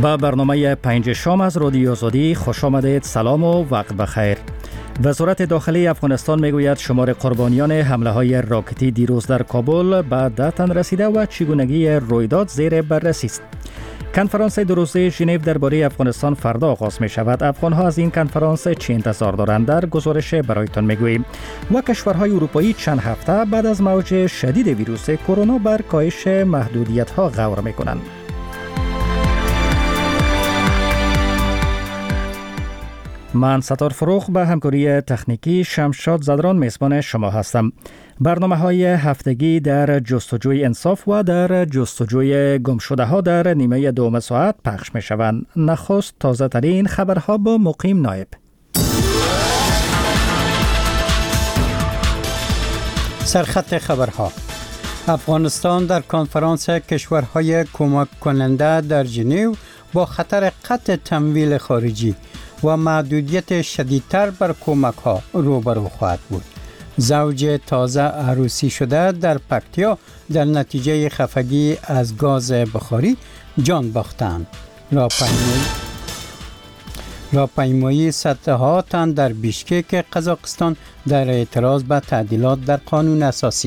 به برنامه پنج شام از رادیو آزادی خوش آمدید. سلام و وقت بخیر. وزارت داخلی افغانستان میگوید شمار قربانیان حمله های راکتی دیروز در کابل به 10 تن رسیده و چگونگی رویداد زیر بررسی است. کنفرانس دو روزه ژنو درباره افغانستان فردا آغاز می شود. افغان‌ها از این کنفرانس چه انتظار دارند در گزارش برایتان میگوییم. و کشورهای اروپایی چند هفته بعد از موج شدید ویروس کرونا بر کاهش محدودیت‌ها غور می‌کنند. من ستار فروغ به همکاری تکنیکی شمشاد زدران میزبان شما هستم. برنامه‌های هفتگی در جستجوی انصاف و در جستجوی گمشده‌ها در نیمه دوم ساعت پخش می‌شوند. نخست تازه ترین خبرها با مقیم نایب. سرخط خبرها: افغانستان در کنفرانس کشورهای کمک کننده در ژنو با خطر قطع تمویل خارجی و محدودیت شدیدتر بر کمک ها روبرو خواهد بود. زوج تازه عروسی شده در پکتیا در نتیجه خفگی از گاز بخاری جان باختند. راهپیمایی صدها تن در بیشکک قزاقستان در اعتراض به تعدیلات در قانون اساسی.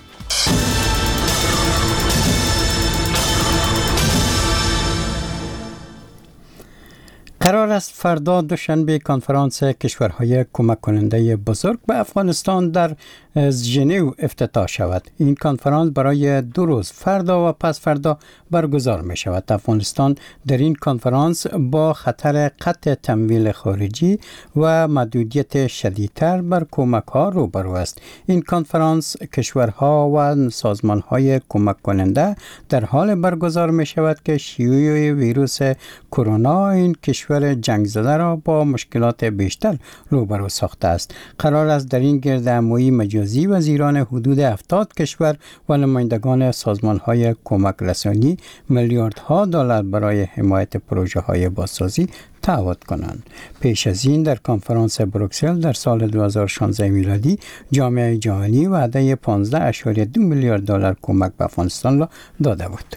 قرار است فردا دوشنبه کنفرانس کشورهای کمک کننده بزرگ به افغانستان در ژنو افتتاح شود. این کنفرانس برای 2 روز فردا و پس فردا برگزار می شود. افغانستان در این کنفرانس با خطر قطع تمویل خارجی و محدودیت شدیدتر بر کمک ها روبرو است. این کنفرانس کشورها و سازمان های کمک کننده در حال برگزار می شود که شیوع ویروس کرونا این کشور جنگ زده را با مشکلات بیشتر روبرو ساخته است. قرار است در این گردهمایی مجازی وزیران حدود 70 کشور و نمایندگان سازمان‌های کمک رسانی میلیاردها دلار برای حمایت پروژه‌های بازسازی تعهد کنند. پیش از این در کنفرانس بروکسل در سال 2016 میلادی جامعه جهانی وعده 15.2 میلیارد دلار کمک به افغانستان را داده بود.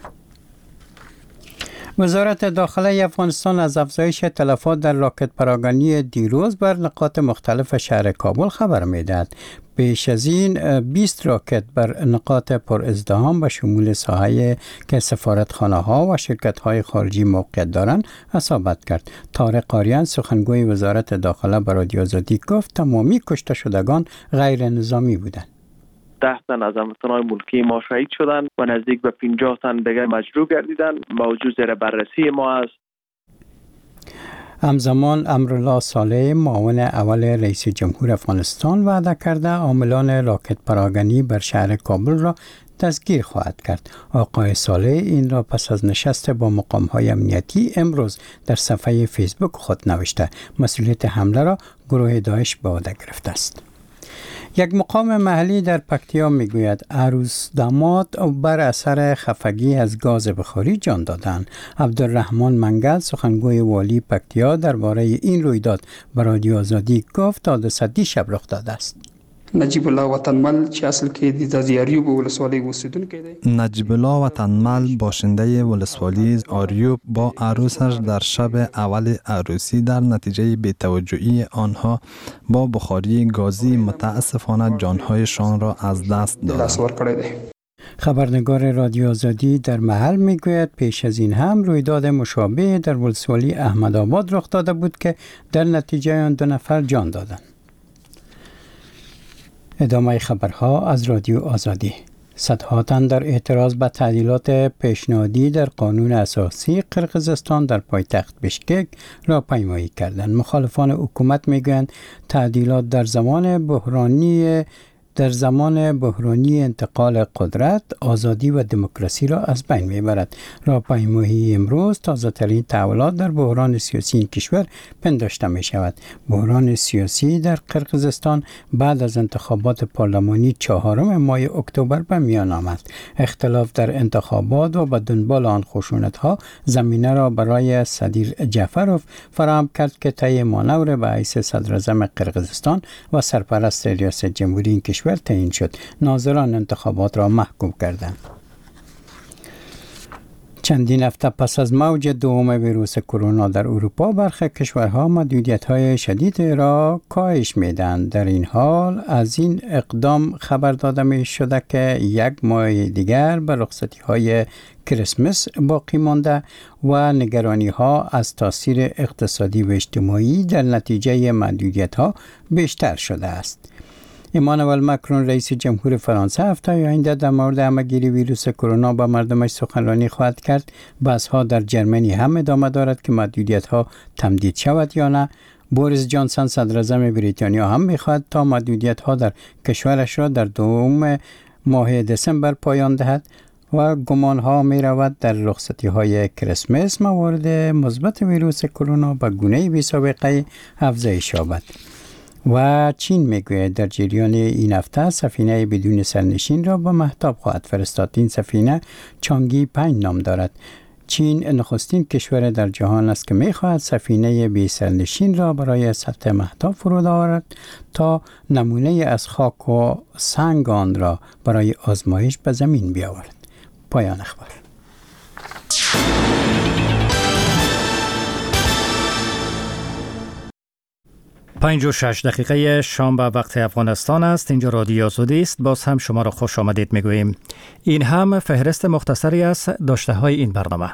وزارت داخلی افغانستان از افزایش تلفات در راکت پراگانی دیروز بر نقاط مختلف شهر کابل خبر می‌دهد. پیش از این 20 راکت بر نقاط پر ازدحام و شمول ساحه که سفارتخانه‌ها و شرکت‌های خارجی موقعیت دارند اصابت کرد. طارق قاریان سخنگوی وزارت داخله به رادیو آزادی گفت تمامی کشته شدگان غیر نظامی بودند. 10 تن از هموطنان ملکی ما شهید شدند و نزدیک به 50 تن دیگر مجروح گردیدند. موضوع زیر بررسی ما است. همزمان امرالله صالح معاون اول رئیس جمهور افغانستان وعده کرده عاملان راکت پراگنی بر شهر کابل را دستگیر خواهد کرد. آقای صالح این را پس از نشست با مقام‌های امنیتی امروز در صفحه فیسبوک خود نوشته. مسئولیت حمله را گروه داعش به عهده گرفته است. یک مقام محلی در پکتیا میگوید عروس داماد بر اثر خفگی از گاز بخاری جان دادند. عبدالرحمن منگل سخنگوی والی پکتیا درباره این رویداد به رادیو آزادی گفت حادثه دیشب رخ داده است. نجیب الله وطنمل چې اصل کې د زیاریوب ولسوالۍ اوسیدونکی دی. نجیب الله وطنمل باشنده ولسوالی آریوب با عروسش در شب اول عروسی در نتیجه بی‌توجهی آنها با بخاری گازی متاسفانه جانهایشان را از دست دادند. خبرنگار رادیو آزادی در محل میگوید پیش از این هم رویداد مشابه در ولسوالی احمدآباد رخ داده بود که در نتیجه آن 2 نفر جان دادند. ادامه خبرها از رادیو آزادی. صدها تن در اعتراض به تعدیلات پیشنهادی در قانون اساسی قرقیزستان در پایتخت بیشکک راهپیمایی کردند. مخالفان حکومت میگویند تعدیلات در زمان بحرانی انتقال قدرت، آزادی و دموکراسی را از بین میبرد. راهپیمایی امروز تازه ترین تحولات در بحران سیاسی این کشور پنداشته می شود. بحران سیاسی در قرقیزستان بعد از انتخابات پارلمانی 4 ماه اکتبر به میان آمد. اختلاف در انتخابات و به دنبال آن خشونت‌ها زمینه را برای صدیر جعفروف فراهم کرد که طی مانور به حیث صدراعظم قرقیزستان و سرپرست ریاست جمهوری این کشور تعیین شد. ناظران انتخابات را محکوم کردند. چندین هفته پس از موج دوم ویروس کرونا در اروپا برخی کشورها محدودیت‌های شدید را کاهش می‌دهند. در این حال از این اقدام خبر داده می‌شده که یک ماه دیگر به رخصتی‌های کریسمس باقی مانده و نگرانی‌ها از تاثیر اقتصادی و اجتماعی در نتیجه محدودیت‌ها بیشتر شده است. ایمانوئل مکرون رئیس جمهور فرانسه هفته آینده در مورد همه‌گیری ویروس کرونا با مردمش سخنرانی خواهد کرد. بحث‌ها در جرمنی هم ادامه دارد که محدودیت‌ها تمدید شود یا نه. بوریس جانسون صدراعظم بریتانیا هم می‌خواهد تا محدودیت‌ها در کشورش را در دوم ماه دسامبر پایان دهد و گمان‌ها می‌رود در رخصتی‌های کریسمس موارد مثبت ویروس کرونا به گونه‌ای بی‌سابقه افزایش یابد. و چین میگوید در جریان این هفته سفینه بدون سرنشین را به مهتاب خواهد فرستاد. این سفینه چانگی 5 نام دارد. چین نخستین کشور در جهان است که میخواهد سفینه بی سرنشین را برای سطح مهتاب فرود آورد تا نمونه از خاک و سنگ آن را برای آزمایش به زمین بیاورد. پایان اخبار. 5:06 دقیقه شام به وقت افغانستان است. اینجا رادیو آزادی است. باز هم شما را خوش آمدید میگوییم. این هم فهرست مختصری از داشته های این برنامه.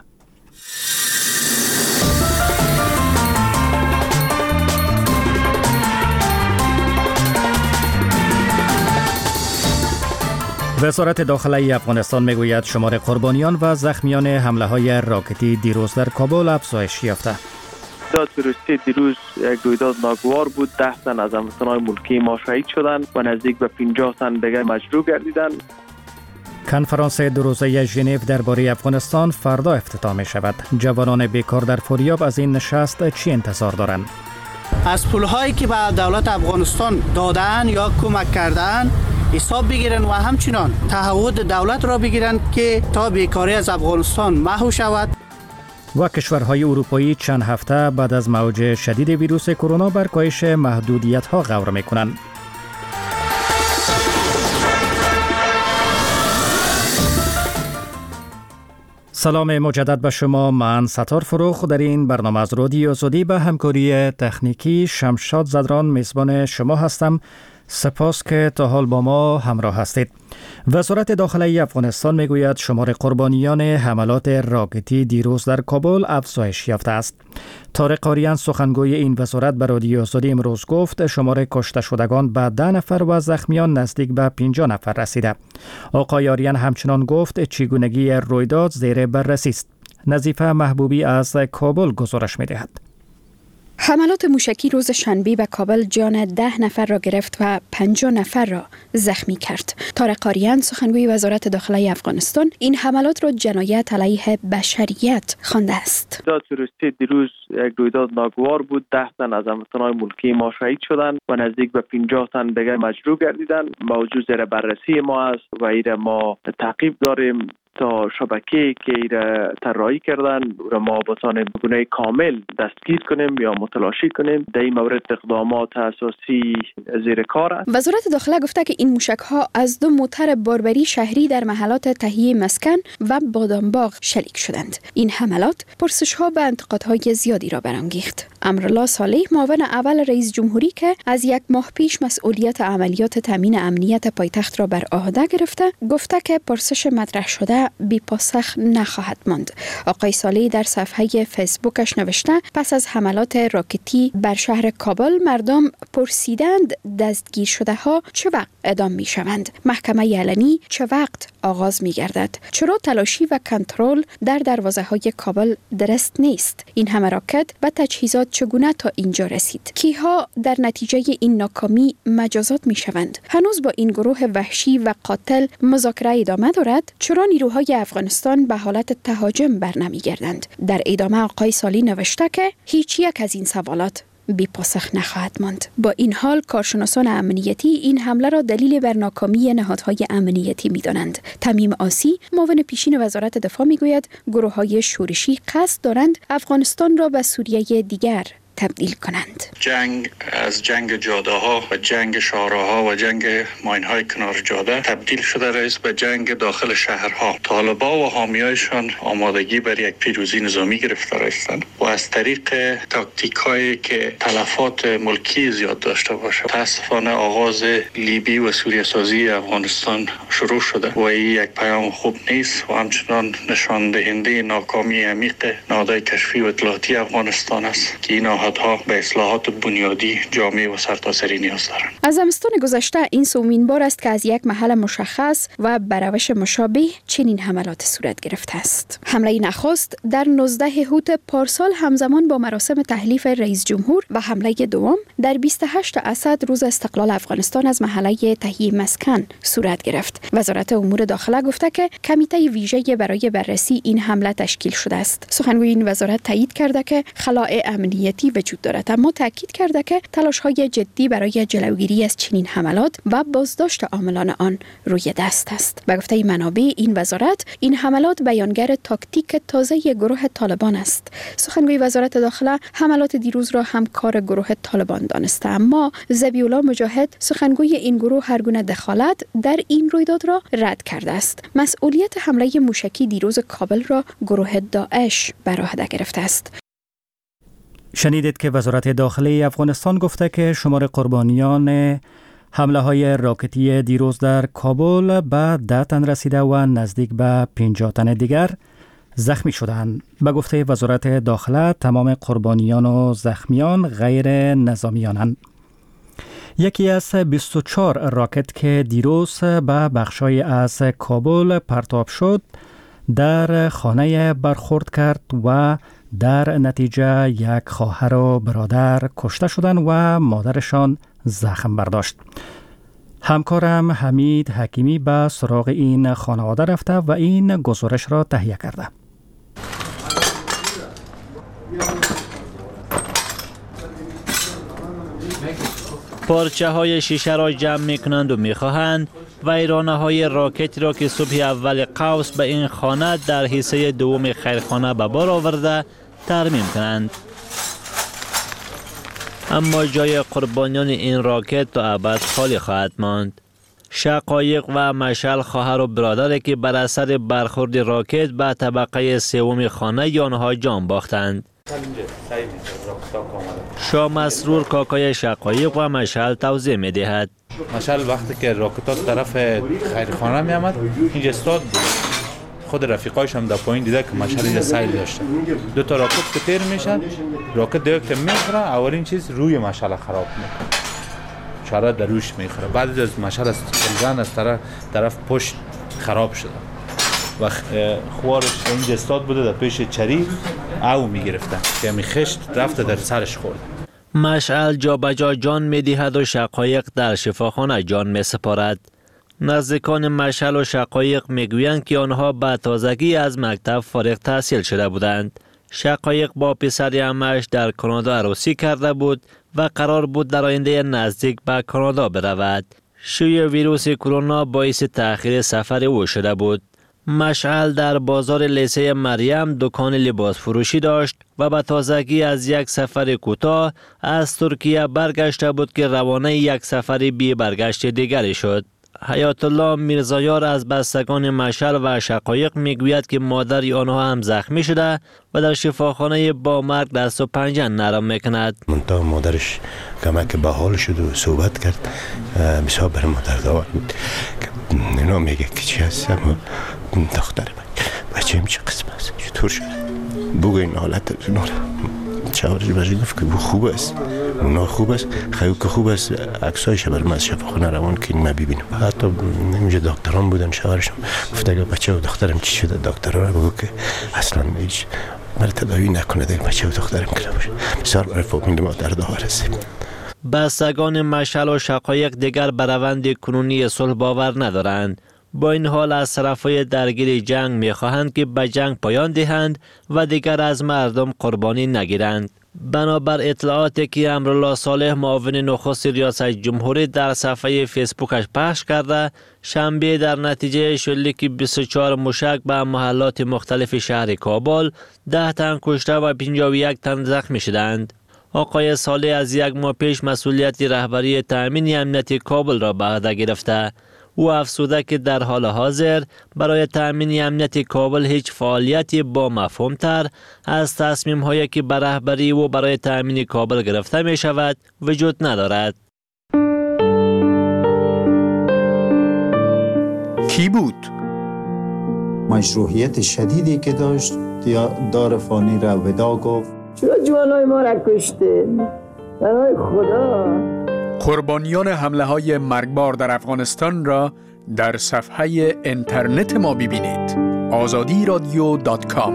وزارت داخلی افغانستان میگوید شمار قربانیان و زخمیان حمله های راکتی دیروز در کابل افزایش یافته. روسیه دیروز یک رویداد ناگوار بود. 10 تن از هموطنان ملکی ما شهید شدند و نزدیک به 50 تن دیگر مجروح گردیدند. کنفرانس دو روزه ژنو درباره افغانستان فردا افتتاح می شود. جوانان بیکار در فاریاب از این نشست چی انتظار دارند؟ از پولهایی که به دولت افغانستان دادن یا کمک کردن حساب بگیرن و همچنان تعهد دولت را بگیرن که تا بیکاری از افغانستان محو شود. و کشورهای اروپایی چند هفته بعد از موج شدید ویروس کرونا بر کاهش محدودیت‌ها غور می‌کنند. سلام مجدد به شما. من ستار فروخ در این برنامه از رادیو آزادی به همکاری تکنیکی شمشاد زدران میزبان شما هستم. سپاس که تا حال با ما همراه هستید. وزارت داخلی افغانستان میگوید شمار قربانیان حملات راکتی دیروز در کابل افزایش یافته است. طارق قاریان سخنگوی این وزارت به رادیو آزادی امروز گفت شمار کشته شدگان به 10 نفر و زخمیان نزدیک به 50 نفر رسیده. آقای آریان همچنان گفت چگونگی رویداد زیر بررسی است. نظیفه محبوبی از کابل گزارش می‌دهد. حملات موشکی روز شنبه به کابل جان 10 نفر را گرفت و 50 نفر را زخمی کرد. طارق قاریان سخنگوی وزارت داخلی افغانستان این حملات را جنایت علیه بشریت خوانده است. روسیه دیروز یک رویداد ناگوار بود. 10 تن از هموطنان ملکی ما شهید شدند و نزدیک به 50 تن دیگر مجروح گردیدند. موضوع زیر بررسی ما است و این ما تعقیب داریم تا شبکه‌ای که ایره طراحی کردن را ما بتانیم به گونه کامل دستگیر کنیم یا متلاشی کنیم. در این مورد اقدامات اساسی زیر کار است. وزارت داخله گفته که این موشک‌ها از 2 موتر باربری شهری در محلات تهیه مسکن و بادامباغ شلیک شدند. این حملات پرسش‌ها به انتقادهای زیادی را برانگیخت. امرالله صالح معاون اول رئیس جمهوری که از 1 ماه پیش مسئولیت عملیات تامین امنیت پایتخت را بر عهده گرفته گفته که پرسش مطرح شده بی پاسخ نخواهد ماند. آقای صالح در صفحه فیسبوکش نوشته پس از حملات راکتی بر شهر کابل مردم پرسیدند دستگیر شده ها چه وقت اعدام می شوند؟ محکمه علنی چه وقت آغاز می گردد؟ چرا تلاشی و کنترل در دروازه های کابل درست نیست؟ این همه راکت و تجهیزات چگونه تا اینجا رسید؟ کیها در نتیجه این ناکامی مجازات می شوند؟ هنوز با این گروه وحشی و قاتل مذاکره ادامه دارد؟ چرا نیروهای افغانستان به حالت تهاجم برنمیگردند؟ در ادامه آقای صالح نوشته که هیچ یک از این سوالات بی پاسخ نخواهد ماند. با این حال کارشناسان امنیتی این حمله را دلیل بر ناکامی نهادهای امنیتی می‌دانند. تمیم آسی معاون پیشین وزارت دفاع میگوید گروه‌های شورشی قصد دارند افغانستان را به سوریه دیگر تبدیل کنند. جنگ از جنگ جاده ها و جنگ شهرها و جنگ ماین های کنار جاده تبدیل شده رئیس به جنگ داخل شهرها. طالبان و حامیایشان آمادگی برای یک پیروزی نظامی گرفته هستند و از طریق تاکتیک هایی که تلفات ملکی زیاد داشته باشه. متاسفانه آغاز لیبی و سوریه سازی افغانستان شروع شده و این یک پیام خوب نیست و همچنان نشان دهنده ناکامی عمیق نهادهای کشفی و اطلاعاتی افغانستان است که این نهادها به اصلاحات بنیادی جامع و سرتاسری نیاز دارند. از زمستان گذشته این سومین بار است که از یک محل مشخص و به روش مشابه چنین حملات صورت گرفته است. حمله نخست در 19 هوت پارسال همزمان با مراسم تحلیف رئیس جمهور و حمله دوم در 28 اسد روز استقلال افغانستان از محله تهیه مسکن صورت گرفت. وزارت امور داخله گفته که کمیته ویژه برای بررسی این حمله تشکیل شده است. سخنگوی این وزارت تایید کرده که خلاء امنیتی وجود دارد، اما تاکید کرده که تلاش‌های جدی برای جلوگیری از چنین حملات و بازداشت عاملان آن روی دست است. به گفته منابع این وزارت، این حملات بیانگر تاکتیک تازه گروه طالبان است. سخنگوی وزارت داخله حملات دیروز را هم کار گروه طالبان دانسته، اما ذبیح‌الله مجاهد سخنگوی این گروه هر گونه دخالت در این رویداد را رد کرده است. مسئولیت حمله موشکی دیروز کابل را گروه داعش بر عهده گرفته است. شنیدید که وزارت داخلی افغانستان گفته که شمار قربانیان حمله های راکتی دیروز در کابل به 10 تن رسیده و نزدیک به 50 تن دیگر زخمی شدند. به گفته وزارت داخله تمام قربانیان و زخمیان غیر نظامیانند. یکی از 24 راکت که دیروز به بخشای از کابل پرتاب شد در خانه برخورد کرد و در نتیجه یک خواهر و برادر کشته شدند و مادرشان زخم برداشت. همکارم حمید حکیمی به سراغ این خانواده رفته و این گزارش را تهیه کرده. پارچه های شیشه را جمع می کنند و می خواهند ویرانه های راکت را که صبح اول قوس به این خانه در حصه دوم خیرخانه به بار آورده ترمیم کنند. اما جای قربانیان این راکت تا ابد خالی خواهد ماند. شقایق و مشعل خواهر و برادری که بر اثر برخورد راکت به طبقه سوم خانه آنها جان باختند. شاه مسرور کاکای شقایق و مشعل توضیح می دهد. مشعل وقتی که راکتات طرف خیرخانه می آمد اینجا استاد بود. خود رفیقایش هم در پایین دیده که مشعل اینجا سیل داشته. 2 تا راکت که تیر میشن، راکت دیگه که میخوره اولین چیز روی مشعل خراب میکنه. چاره در روش میخوره. بعد از مشعل از زن از طرف پشت خراب شده. و خوارش اینجا استاد بوده در پیش چری او میگرفتن که می خشت رفته در سرش خورد. مشعل جا بجا جان می دهد و شقایق در شفاخانه جان می سپارد. نزدیکان مشعل و شقایق می گویند که آنها به تازگی از مکتب فارغ تحصیل شده بودند. شقایق با پسر عمه‌اش در کانادا عروسی کرده بود و قرار بود در آینده نزدیک به کانادا برود. شیوع ویروس کرونا باعث تأخیر سفر او شده بود. مشعل در بازار لیسه مریم دکان لباس فروشی داشت و به تازگی از یک سفر کوتاه از ترکیه برگشته بود که روانه یک سفر بی برگشت دیگری شد. حیات الله میرزایار از بستگان مشعل و شقایق میگوید که مادر آنها هم زخمی شده و در شفاخانه با مرگ دست و پنجه نرم میکند. منتها مادرش کمک به حال شد و صحبت کرد، بسیار بر مادر داور بود. اینا میگه که چی هست؟ دختر بچه چه قسم است؟ چطور شده؟ بگو این حالت شوارش بچه گفت که خوب است، اونا خوب است، خیلی که خوب است. عکسایش برام از شفاخانه روان که ما ببینیم. حتی اینجا دکتران بودن، شوارشم گفت اگه بچه و دخترم چی شده دکترها بگو که اصلا هیچ برای تداوی نکنه دیگه بچه و دخترم که باشه. بسیار برای فامیل ما در داور هستیم. بستگان مشعل و شقایق دیگر به روند کنونی صلح باور ندارند. با این حال از طرفای درگیر جنگ می‌خواهند که به جنگ پایان دهند و دیگر از مردم قربانی نگیرند. بنابر اطلاعاتی که امرالله صالح معاون نخست ریاست جمهوری در صفحه فیسبوکش پخش کرده، شنبه در نتیجه شلیک 24 موشک به محلات مختلف شهر کابل 10 تن کشته و 51 تن زخمی شدند. آقای صالح از یک ماه پیش مسئولیت رهبری تأمین امنیت کابل را به عهده گرفته. او افزوده که در حال حاضر برای تأمین امنیت کابل هیچ فعالیتی با مفهوم‌تر از تصمیم‌هایی که به رهبری و برای تأمین کابل گرفته می شود وجود ندارد. کی بود؟ مشروعیت شدیدی که داشت دار فانی را ودا گفت. چرا جوانای ما را کشته؟ برای خدا. قربانیان حمله های مرگبار در افغانستان را در صفحه اینترنت ما ببینید. azadiradio.com.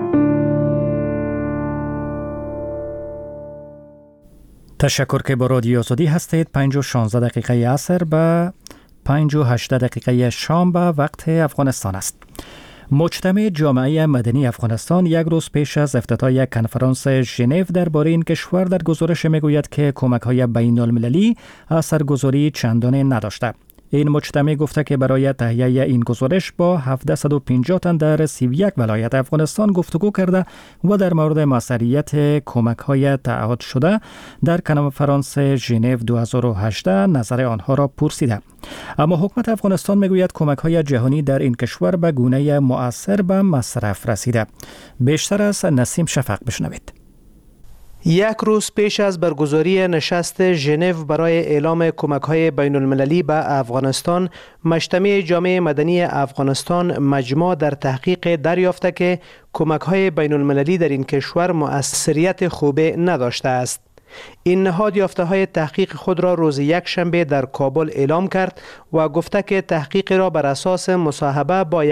تشکر که با رادیو آزادی هستید. 5:16 دقیقه عصر به 5:18 دقیقه شام به وقت افغانستان است. مجتمع جامعه مدنی افغانستان یک روز پیش از افتتاح یک کنفرانس ژنو درباره این کشور در گزارش میگوید که کمک‌های بین‌المللی اثرگذاری چندانی نداشته. این مجتمع گفته که برای تهیه این گزارش با 750 تن در 31 ولایت افغانستان گفتگو کرده و در مورد موثریت کمک‌های تعهد شده در کنفرانس ژنو 2018 نظر آنها را پرسیده. اما حکومت افغانستان میگوید کمک‌های جهانی در این کشور به گونه مؤثر به مصرف رسیده. بیشتر از نسیم شفق بشنوید. یک روز پیش از برگزاری نشست ژنو برای اعلام کمک‌های بین‌المللی به افغانستان، مجتمع جامعه مدنی افغانستان مجمع در تحقیق دریافته که کمک‌های بین‌المللی در این کشور مؤثریت خوبی نداشته است. این نهاد یافته‌های تحقیق خود را روز یکشنبه در کابل اعلام کرد و گفته که تحقیق را بر اساس مصاحبه با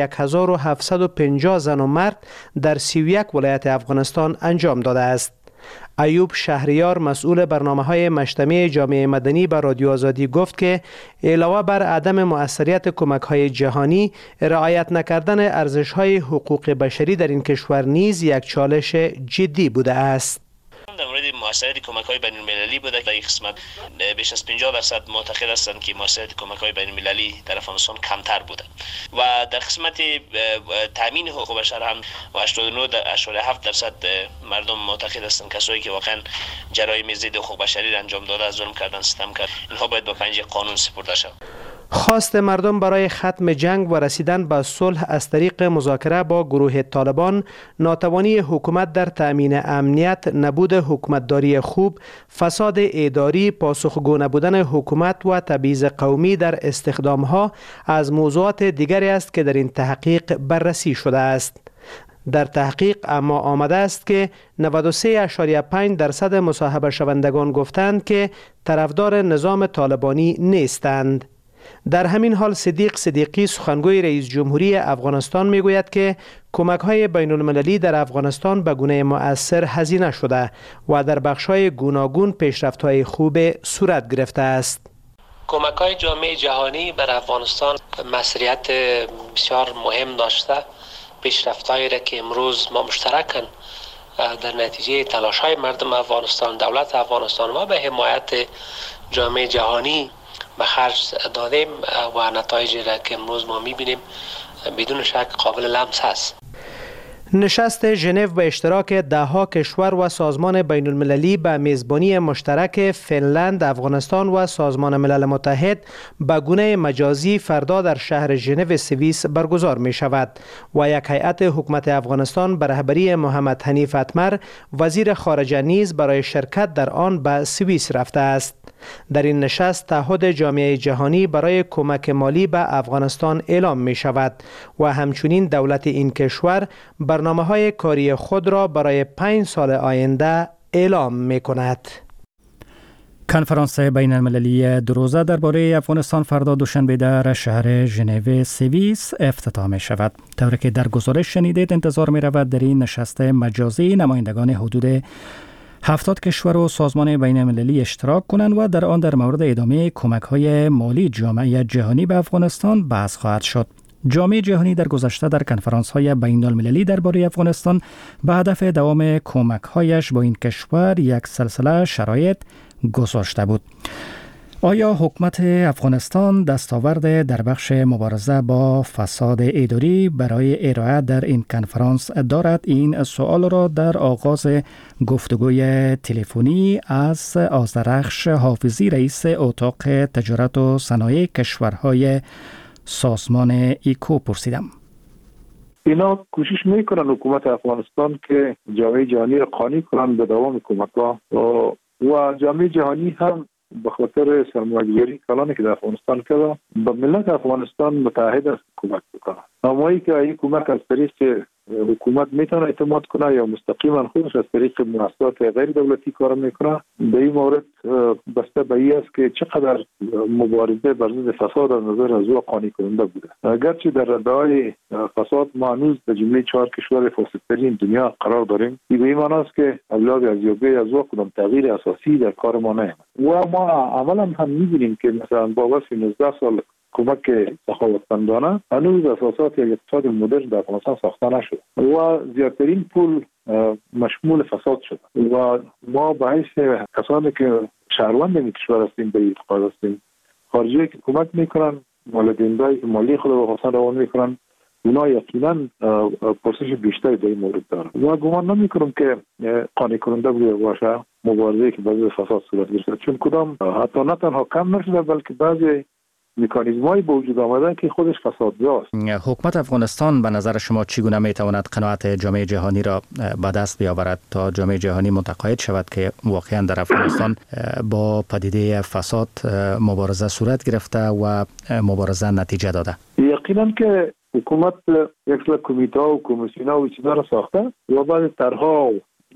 1750 زن و مرد در 31 ولایت افغانستان انجام داده است. ایوب شهریار مسئول برنامه‌های مجتمع جامعه مدنی به رادیو آزادی گفت که علاوه بر عدم مؤثریت کمک‌های جهانی، رعایت نکردن ارزش‌های حقوق بشری در این کشور نیز یک چالش جدی بوده است. در مورد مؤثریت کمک‌های بین‌المللی بوده. در این قسمت بیش از 50% معتقد هستند که مؤثریت کمک‌های بین‌المللی در افغانستان کمتر بوده و در قسمت تامین حقوق بشر هم 89.7% مردم معتقد هستند کسایی که واقعا جرایم ضد حقوق بشری را انجام داده، ظلم کردن، ستم کردن، اینها باید به پنجه قانون سپرده شود. خواست مردم برای ختم جنگ و رسیدن به صلح از طریق مذاکره با گروه طالبان، ناتوانی حکومت در تأمین امنیت، نبود حکومتداری خوب، فساد اداری، پاسخگو نبودن حکومت و تبعیض قومی در استخدامها از موضوعات دیگری است که در این تحقیق بررسی شده است. در تحقیق اما آمده است که 93.5% مصاحبه شوندگان گفتند که طرفدار نظام طالبانی نیستند. در همین حال صدیق صدیقی سخنگوی رئیس جمهوری افغانستان میگوید که کمک‌های بین‌المللی در افغانستان به گونه مؤثر هزینه شده و در بخش‌های گوناگون پیشرفت‌های خوب صورت گرفته است. کمک‌های جامعه جهانی بر افغانستان مسئولیت بسیار مهم داشته. پیشرفت‌هایی را که امروز ما مشترکاً در نتیجه تلاش‌های مردم افغانستان، دولت افغانستان و به حمایت جامعه جهانی به خرج دادیم و نتایجی را که امروز ما می‌بینیم بدون شک قابل لمس است. نشست ژنو به اشتراک ده‌ها کشور و سازمان بین‌المللی به میزبانی مشترک فنلند، افغانستان و سازمان ملل متحد به گونه مجازی فردا در شهر ژنو سوئیس برگزار می شود و یک هیئت حکومت افغانستان به رهبری محمد حنیف اتمر وزیر خارجه نیز برای شرکت در آن به سوئیس رفته است. در این نشست تعهد جامعه جهانی برای کمک مالی به افغانستان اعلام می شود و همچنین دولت این کشور برنامه‌های کاری خود را برای 5 سال آینده اعلام می کند. کنفرانس بین المللی دو روزه درباره افغانستان فردا دوشنبه در شهر ژنو سوئیس افتتاح می شود. طوری که در گزارش شنیدید انتظار می رود در این نشست مجازی نمایندگان حدود 70 کشور و سازمان بین المللی اشتراک کنند و در آن در مورد ادامه کمک‌های مالی جامعه جهانی به افغانستان بحث خواهد شد. جامعه جهانی در گذشته در کنفرانس‌های بین المللی درباره افغانستان به هدف دوام کمک‌هایش با این کشور یک سلسله شرایط گذاشته بود. آیا حکومت افغانستان دستاورد در بخش مبارزه با فساد اداری برای ارائه در این کنفرانس دارد؟ این سوال را در آغاز گفتگوی تلفنی از آذرخش حافظی رئیس اتاق تجارت و صنایع کشورهای سازمان ایکو پرسیدم. اینا کوشش میکنن حکومت افغانستان که جامعه جهانی را قانع کنن به دوام کمک‌ها و جامعه جهانی هم به خاطر سرمایه‌گذاری کلانی که در افغانستان کرده به ملت افغانستان متحد است کمک بکنه. اما که این کمک از طریق حکومت میتونه اعتماد کنه یا مستقیما خودش از طریق مؤسسات غیر دولتی کار میکنه، به این مورد بسته به این است که چقدر مبارزه بر ضد فساد از نظر از او قانع کننده بوده. اگرچه در رده‌های فساد ما هنوز در جمله 4 کشور فاسدترین دنیا قرار داریم، این به این معنی است که ابلاغ ارزیابی از او کدام تغییر اساسی در کار ما نیامد و ما عملا هم می‌بینیم که مثلا با وصف 19 سال کمک سخاوتمندانه هنوز اساسات یک اقتصاد مدرن در افغانستان ساخته نشد و زیادترین پول مشمول فساد شد و ما به حیث کسانی که شهروند این کشور هستیم به اعتقاد هستیم خارجی که کمک میکنن والدین‌های که مالی خود به افغانستان روان میکنن اونا یقینا پرسش بیشتری در این مورد دارن و گمان نمیکنم که قانع کننده باشه مبارزه که بعضی فساد صورت گرفته، چون کدام حتی نه تنها کم نشده بلکه بعضی مکانیزم‌های به وجود آمدن که خودش فسادزاست. حکومت افغانستان به نظر شما چگونه میتواند قناعت جامعه جهانی را به دست بیاورد تا جامعه جهانی متقاعد شود که واقعا در افغانستان با پدیده فساد مبارزه صورت گرفته و مبارزه نتیجه داده؟ یقینا که حکومت یک سری کمیته و کمیسیون‌ها و چیزا را ساخته و بعد طرح‌ها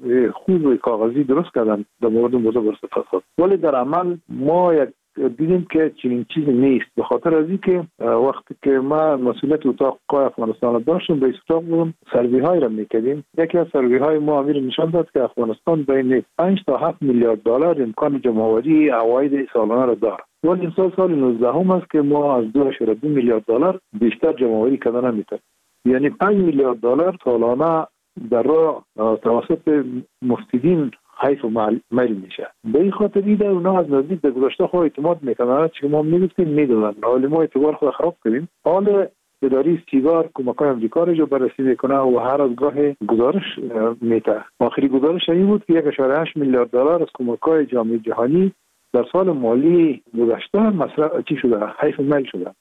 خوب کاغذی درست کردن در مورد موضوع فساد، ولی در عمل ما دیدیم که چنین چیزی نیست. به خاطر از اینکه وقتی که ما مسئولیت اتاق افغانستان را داشتیم به اتاق بودم سروی های را میکردیم، یکی از سروی های ما امیر نشان داد که افغانستان بین 5 تا 7 میلیارد دلار امکان جمع‌آوری عواید سالانه را دارد، ولی این سال 19 است که ما از 2.2 میلیارد دلار بیشتر جمع‌آوری کردن نمیتونیم. یعنی 5 میلیارد دلار سالانه در راه توسط مفسدین حیف و میل میشه. به این خاطر ایده اونا از نزدیک به گذشته خود اعتماد میکنن که ما میگفتیم میدونن، حالی ما اعتبار خود خراب کردیم. حال اداری سیگار کمک‌های امریکا را بررسی میکنه و هر از گاه گزارش میده. آخری گزارش این بود که 1.8 میلیارد دلار از کمک‌های جامعه جهانی در سال مالی گذشته مصرف شده، حیف و میل شده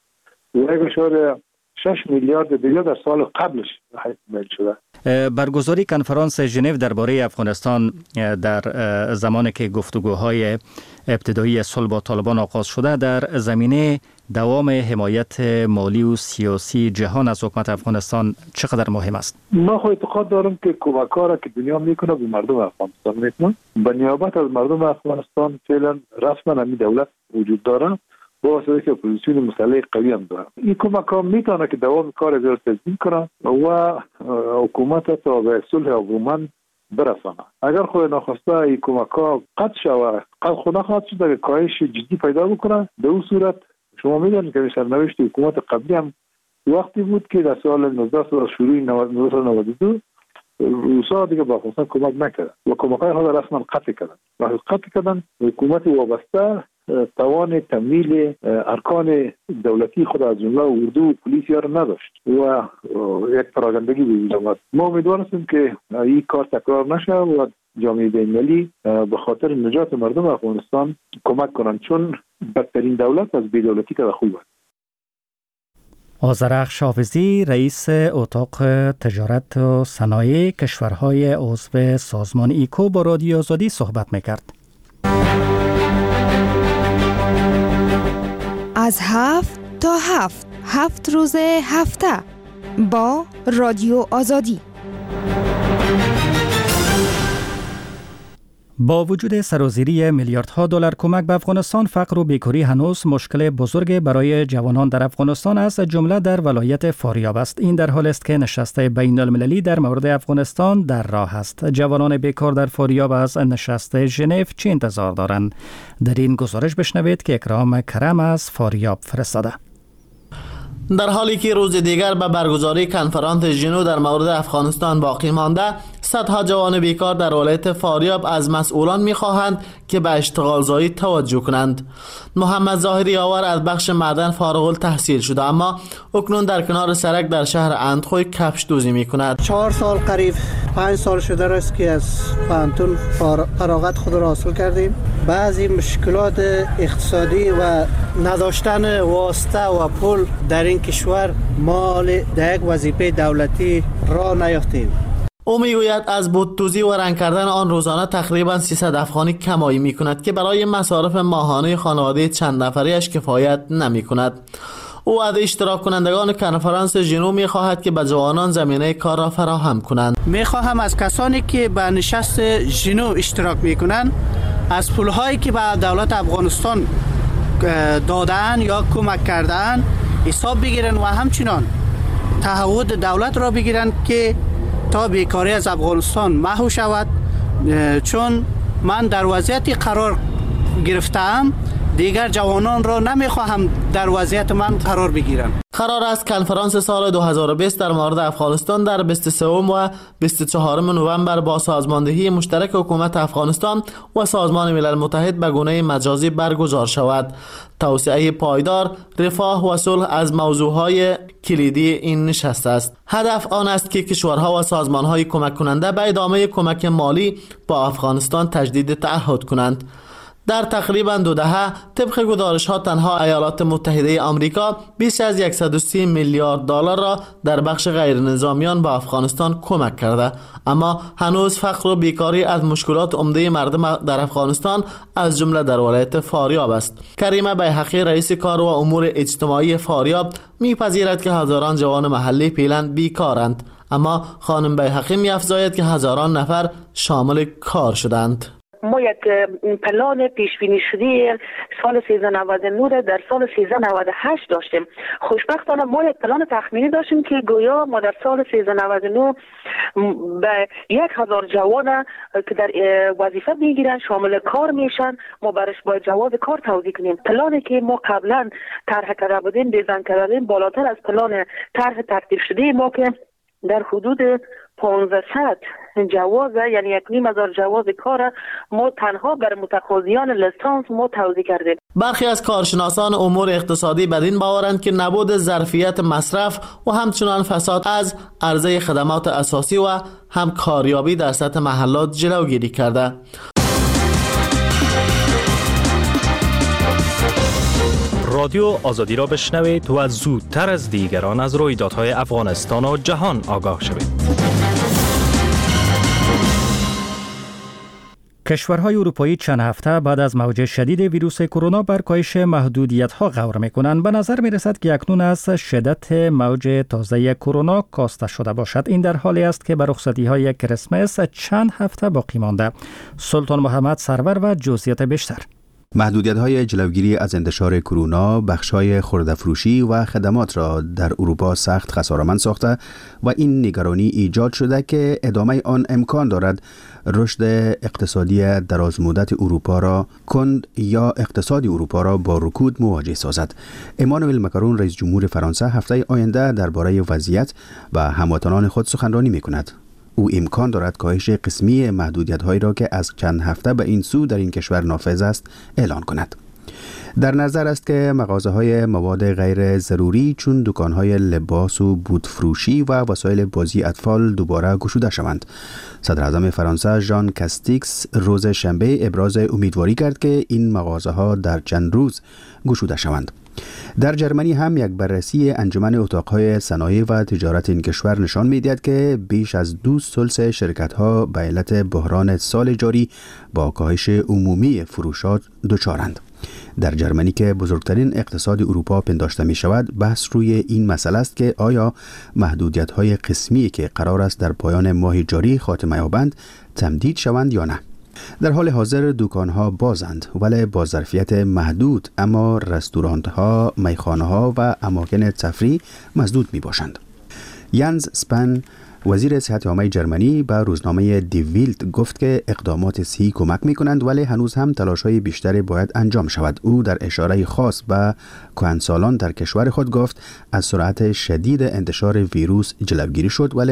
و 1.6 میلیارد دیگه در سال قبلش حیف و میل شده. برگزاری کنفرانس ژنو درباره افغانستان در زمانی که گفتگوهای ابتدایی صلح با طالبان آغاز شده در زمینه دوام حمایت مالی و سیاسی جهان از حکومت افغانستان چقدر مهم است؟ ما خود اعتقاد دارم که کمک‌ها را که دنیا میکنه به مردم افغانستان میکنه. به نیابت از مردم افغانستان فعلا رسما همین دولت وجود داره با واسطه که اپوزیسیون مسلح قوی هم داره. این کمک‌ها میتونه که دوام کار را تضمین کنه و حکومت تا به صلح عمومی برسانه. اگر خود ناخواسته این کمک‌ها قطع شود، خود نخواهد شد که کاهش جدی پیدا بکنه. به اون صورت شما میدونید که سرنوشت حکومت قبلی هم وقتی بود که در سال 19 سال شروع 1992 روسا دیگه با افغانستان کمک نکردن و کمک‌های خود رسما قطع کردن. و قطع کردن حکومت وابسته توان تمویل ارکان دولتی خود از جمله اردو و پلیس را نداشت و یک پراگندگی به وجود آمد. ما امیدوار هستیم که این کار تکرار نشه و جامعه بین‌المللی به خاطر نجات مردم افغانستان کمک کنند، چون بدترین دولت از بی‌دولتی که خوب است. آذرخش حافظی رئیس اتاق تجارت و صنایع کشورهای عضو سازمان ایکو با رادیو آزادی صحبت میکرد. از 7 تا 7 روز هفته با رادیو آزادی. با وجود سرازیری میلیاردها دلار کمک به افغانستان، فقر و بیکاری هنوز مشکل بزرگ برای جوانان در افغانستان است، جمله در ولایت فاریاب است. این در حال است که نشست بین المللی در مورد افغانستان در راه است. جوانان بیکار در فاریاب از نشست ژنو چه انتظار دارند؟ در این گزارش بشنوید که اکرام کرم از فاریاب فرستاده. در حالی که روز دیگر به برگزاری کنفرانس ژنو در مورد افغانستان باقی مانده، صدها جوان بیکار در ولایت فاریاب از مسئولان می‌خواهند که به اشتغالزایی توجه کنند. محمد ظاهری آور از بخش معدن فارغ التحصیل شده، اما اکنون در کنار سرک در شهر اندخوی کفش دوزی می‌کند. 4 سال قریب 5 سال شده است که از پانتون فراغت خود را حاصل کردیم. بعضی مشکلات اقتصادی و نداشتن واسطه و پول در این کشور مال در یک وظیفه دولتی را نیافتیم. او میگوید از بوددوزی و رنگ کردن آن روزانه تقریبا 300 افغانی کمایی میکند که برای مصارف ماهانه خانواده چند نفریش کفایت نمیکند. او از اشتراک کنندگان کنفرانس ژنو میخواهد که به جوانان زمینه کار را فراهم کنند. میخواهم از کسانی که به نشست ژنو اشتراک میکنند از پولهایی که به دولت افغانستان دادن یا کمک کردن حساب بگیرن و همچنان تعهد دولت را بگیرن که تا بیکاری از افغانستان محو شود، چون من در وضعیتی قرار گرفتم دیگر جوانان را نمیخواهم در وضعیت من قرار بگیرن. قرار است کنفرانس سال 2020 در مورد افغانستان در 23 و 24 نوامبر با سازماندهی مشترک حکومت افغانستان و سازمان ملل متحد به گونه مجازی برگزار شود. توسعه پایدار، رفاه و صلح از موضوعهای کلیدی این نشست است. هدف آن است که کشورها و سازمانهای کمک کننده به ادامه کمک مالی با افغانستان تجدید تعهد کنند. در تقریباً 2 دهه طبق گزارش‌ها تنها ایالات متحده آمریکا بیش از 130 میلیارد دلار را در بخش غیر نظامیان با افغانستان کمک کرده، اما هنوز فقر و بیکاری از مشکلات عمده مردم در افغانستان از جمله در ولایت فاریاب است. کریمه بیحقی رئیس کار و امور اجتماعی فاریاب میپذیرد که هزاران جوان محلی فعلا بیکارند، اما خانم بیحقی می‌افزاید که هزاران نفر شامل کار شدند. ما یک پلان پیش بینی شده سال 1399 در سال 1398 داشتیم. خوشبختانه ما یک پلان تخمینی داشتیم که گویا ما در سال 1399 به 1000 جوان که در وظیفه میگیرن شامل کار میشن، ما برش باید جواز کار توزیع کنیم. پلانی که ما قبلا طرح کرده بودیم دیزاین کردیم بالاتر از پلان طرح ترتیب شده ما که در حدود 1500 جواز، یعنی 1500 جواز کار ما تنها بر متقاضیان لیسانس ما توزیع کردیم. برخی از کارشناسان امور اقتصادی بدین باورند که نبود ظرفیت مصرف و همچنان فساد از عرضه خدمات اساسی و هم کاریابی در سطح محلات جلوگیری کرده. رادیو آزادی را بشنوید و زودتر از دیگران از رویدادهای افغانستان و جهان آگاه شوید. کشورهای اروپایی چند هفته بعد از موج شدید ویروس کرونا بر کاهش محدودیت‌ها غور می‌کنند. به نظر می‌رسد که اکنون از شدت موج تازه کرونا کاسته شده باشد. این در حالی است که به رخصتی‌های کریسمس چند هفته باقی مانده. سلطان محمد سرور و جزئیات بیشتر. محدودیت‌های جلوگیری از انتشار کرونا بخش‌های خورده‌فروشی و خدمات را در اروپا سخت خساره‌مند ساخته و این نگرانی ایجاد شده که ادامه آن امکان دارد رشد اقتصادی درازمدت اروپا را کند یا اقتصاد اروپا را با رکود مواجه سازد. امانوئل ماکرون رئیس جمهور فرانسه هفته آینده درباره وضعیت و هموطنان خود سخنرانی می‌کند. او امکان دارد کاهش قسمی محدودیت‌هایی را که از چند هفته به این سو در این کشور نافذ است اعلان کند. در نظر است که مغازه‌های مواد غیر ضروری چون دکان‌های لباس و بوتفروشی و وسایل بازی اطفال دوباره گشوده شوند. صدر اعظم فرانسه ژان کاستیکس روز شنبه ابراز امیدواری کرد که این مغازه‌ها در چند روز گشوده شوند. در جرمنی هم یک بررسی انجمن اتاق‌های صنایع و تجارت این کشور نشان می‌دهد که بیش از 2/3 شرکت‌ها به علت بحران سال جاری با کاهش عمومی فروشات دچارند. در جرمنی که بزرگترین اقتصاد اروپا پنداشته می شود، بحث روی این مسئله است که آیا محدودیت‌های قسمی که قرار است در پایان ماه جاری خاتمه یابند تمدید شوند یا نه. در حال حاضر دکان‌ها بازند ولی با ظرفیت محدود، اما رستوران‌ها، میخانه‌ها و اماکن تفریح مسدود می‌باشند. یانز سپن وزیر صحت عامه جرمنی به روزنامه دی ویلت گفت که اقدامات صحی کمک می‌کنند ولی هنوز هم تلاش‌های بیشتری باید انجام شود. او در اشاره خاص به کهنسالان در کشور خود گفت از سرعت شدید انتشار ویروس جلوگیری شد ولی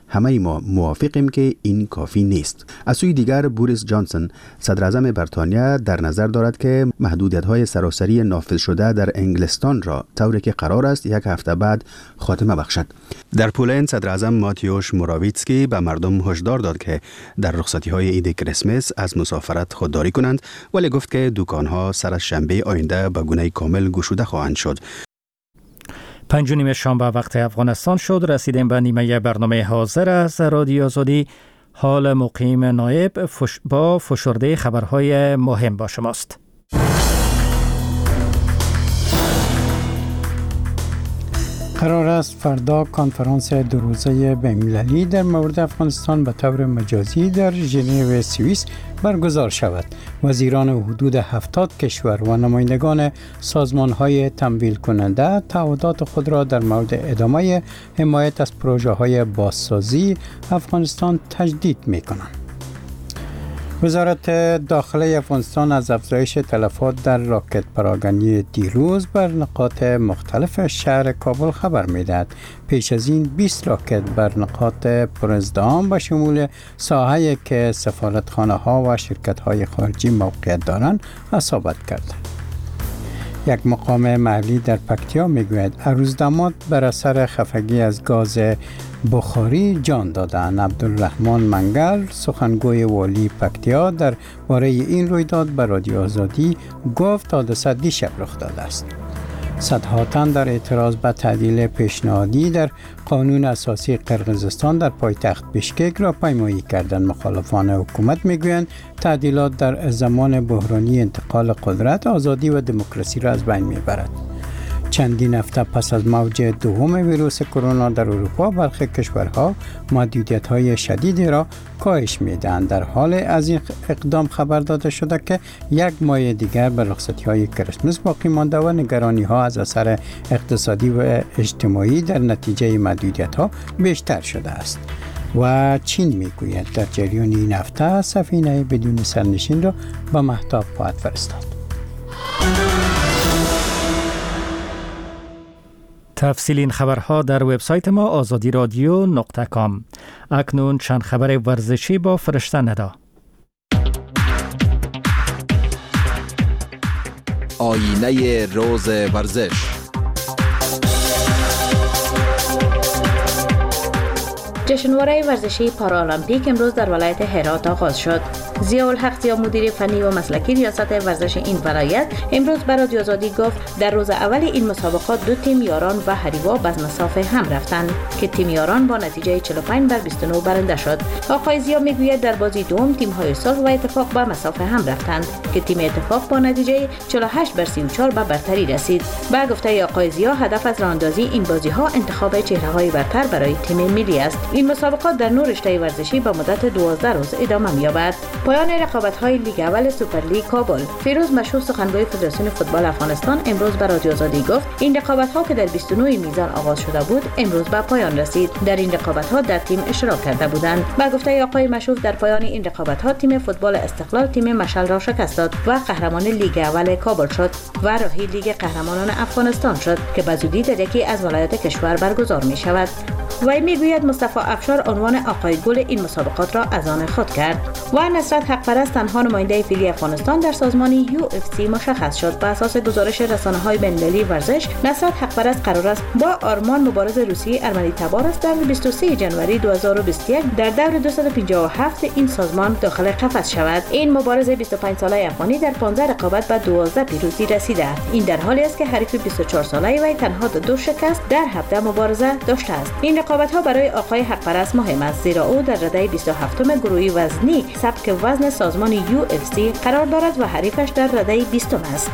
همه ما موافقیم که این کافی نیست. از سوی دیگر بوریس جانسون صدر اعظم بریتانیا در نظر دارد که محدودیت‌های سراسری نافذ شده در انگلستان را طوری که قرار است یک هفته بعد خاتمه بخشد. در پولند صدر اعظم ماتیوش موراویتسکی به مردم هشدار داد که در رخصتی‌های عید کریسمس از مسافرت خودداری کنند، ولی گفت که دکان‌ها سر از شنبه آینده به گونه کامل گشوده خواهند شد. 5:30 شام به وقت افغانستان شد. رسیدیم به نیمه برنامه حاضر از رادیو آزادی. حال مقیم نایب با فشرده خبرهای مهم با شماست. قرار است فردا کنفرانس دو روزه بین‌المللی در مورد افغانستان به طور مجازی در ژنو سوئیس برگزار شود. وزیران حدود 70 کشور و نمایندگان سازمان‌های تمویل کننده تعهدات خود را در مورد ادامه حمایت از پروژه‌های بازسازی افغانستان تجدید می‌کنند. وزارت داخله افغانستان از افزایش تلفات در راکت پراکنی دیروز بر نقاط مختلف شهر کابل خبر می‌دهد. پیش از این 20 راکت بر نقاط پرازدحام به شمول ساحه‌ای که سفارتخانه‌ها و شرکت‌های خارجی موقعیت دارند اصابت کرد. یک مقام محلی در پکتیا میگوید عروس داماد بر اثر خفگی از گاز بخاری جان دادند. عبدالرحمن منگل سخنگوی والی پکتیا در باره این رویداد به رادیو آزادی گفت حادثه دیشب رخ داده است. صدها تن در اعتراض به تعدیل پیشنهادی در قانون اساسی قرقیزستان در پایتخت بیشکک را پیمایی کردند. مخالفان حکومت میگویند تعدیلات در زمان بحرانی انتقال قدرت آزادی و دموکراسی را از بین میبرد. چندین هفته پس از موج دوم ویروس کرونا در اروپا برخی کشورها محدودیت‌های شدیدی را کاهش می‌دهند. در حال از این اقدام خبر داده شده که یک ماه دیگر به رخصتی‌های کریسمس باقی مانده و نگرانی‌ها از اثر اقتصادی و اجتماعی در نتیجه محدودیت‌ها بیشتر شده است. و چین میگوید در جریان این هفته سفینه بدون سرنشین را به مهتاب خواهد فرستاد. تفصیل این خبرها در وبسایت ما azadiradyo.com. اکنون چند خبر ورزشی با فرشته ندا. آینه روز ورزش. جشنواره ورزشی پارالمپیک امروز در ولایت هرات آغاز شد. ضیاءالحق زیا مدیر فنی و مسلکی ریاست ورزش این ولایت امروز به رادیو آزادی گفت در روز اول این مسابقات دو تیم یاران و حریوا به مسافه هم رفتند که تیم یاران با نتیجه 45-29 برنده شد. آقای زیا میگوید در بازی دوم تیم های صلح و اتفاق به مسافه هم رفتند که تیم اتفاق با نتیجه 48-34 به برتری رسید. با گفته آقای زیا هدف از راهاندازی این بازی ها انتخاب چهره های برتر برای تیم ملی است. این مسابقات در 9 رشته ورزشی به مدت 12 روز ادامه می‌یابد. پایان رقابت‌های لیگ اول سوپرلیگ کابل. فیروز مشهور سخنگوی فدراسیون فوتبال افغانستان امروز به رادیو آزادی گفت این رقابت‌ها که در 29 میزان آغاز شده بود امروز به پایان رسید. در این رقابت‌ها در تیم اشتراک کرده بودند. با گفته آقای مشهور در پایان این رقابت‌ها تیم فوتبال استقلال تیم مشعل را شکست داد و قهرمان لیگ اول کابل شد و راهی لیگ قهرمانان افغانستان شد که به زودی در یکی از ولایات کشور برگزار می‌شود. وی میگوید مصطفی افشار عنوان آقای گل این مسابقات را از آن خود کرد و نصرت حقپرست تنها نماینده فعلی افغانستان در سازمان UFC مشخص شد. بر اساس گزارش رسانه‌های بین‌المللی ورزش نصرت حقپرست قرار است با آرمان مبارز روسی ارمنی تبارس در 23 جنوری 2021 در دور 257 این سازمان داخل قفس شود. این مبارز 25 ساله افغانی در 15 رقابت به 12 پیروزی رسیده است. این در حالی است که حریف 24 ساله وی تنها 2 شکست در 17 مبارزه داشته است. این رقابت‌ها برای آقای حقپرست مهم است زیرا او در رده 27 گروهی وزنی سبک وزن سازمان UFC قرار دارد و حریفش در رده 20 است.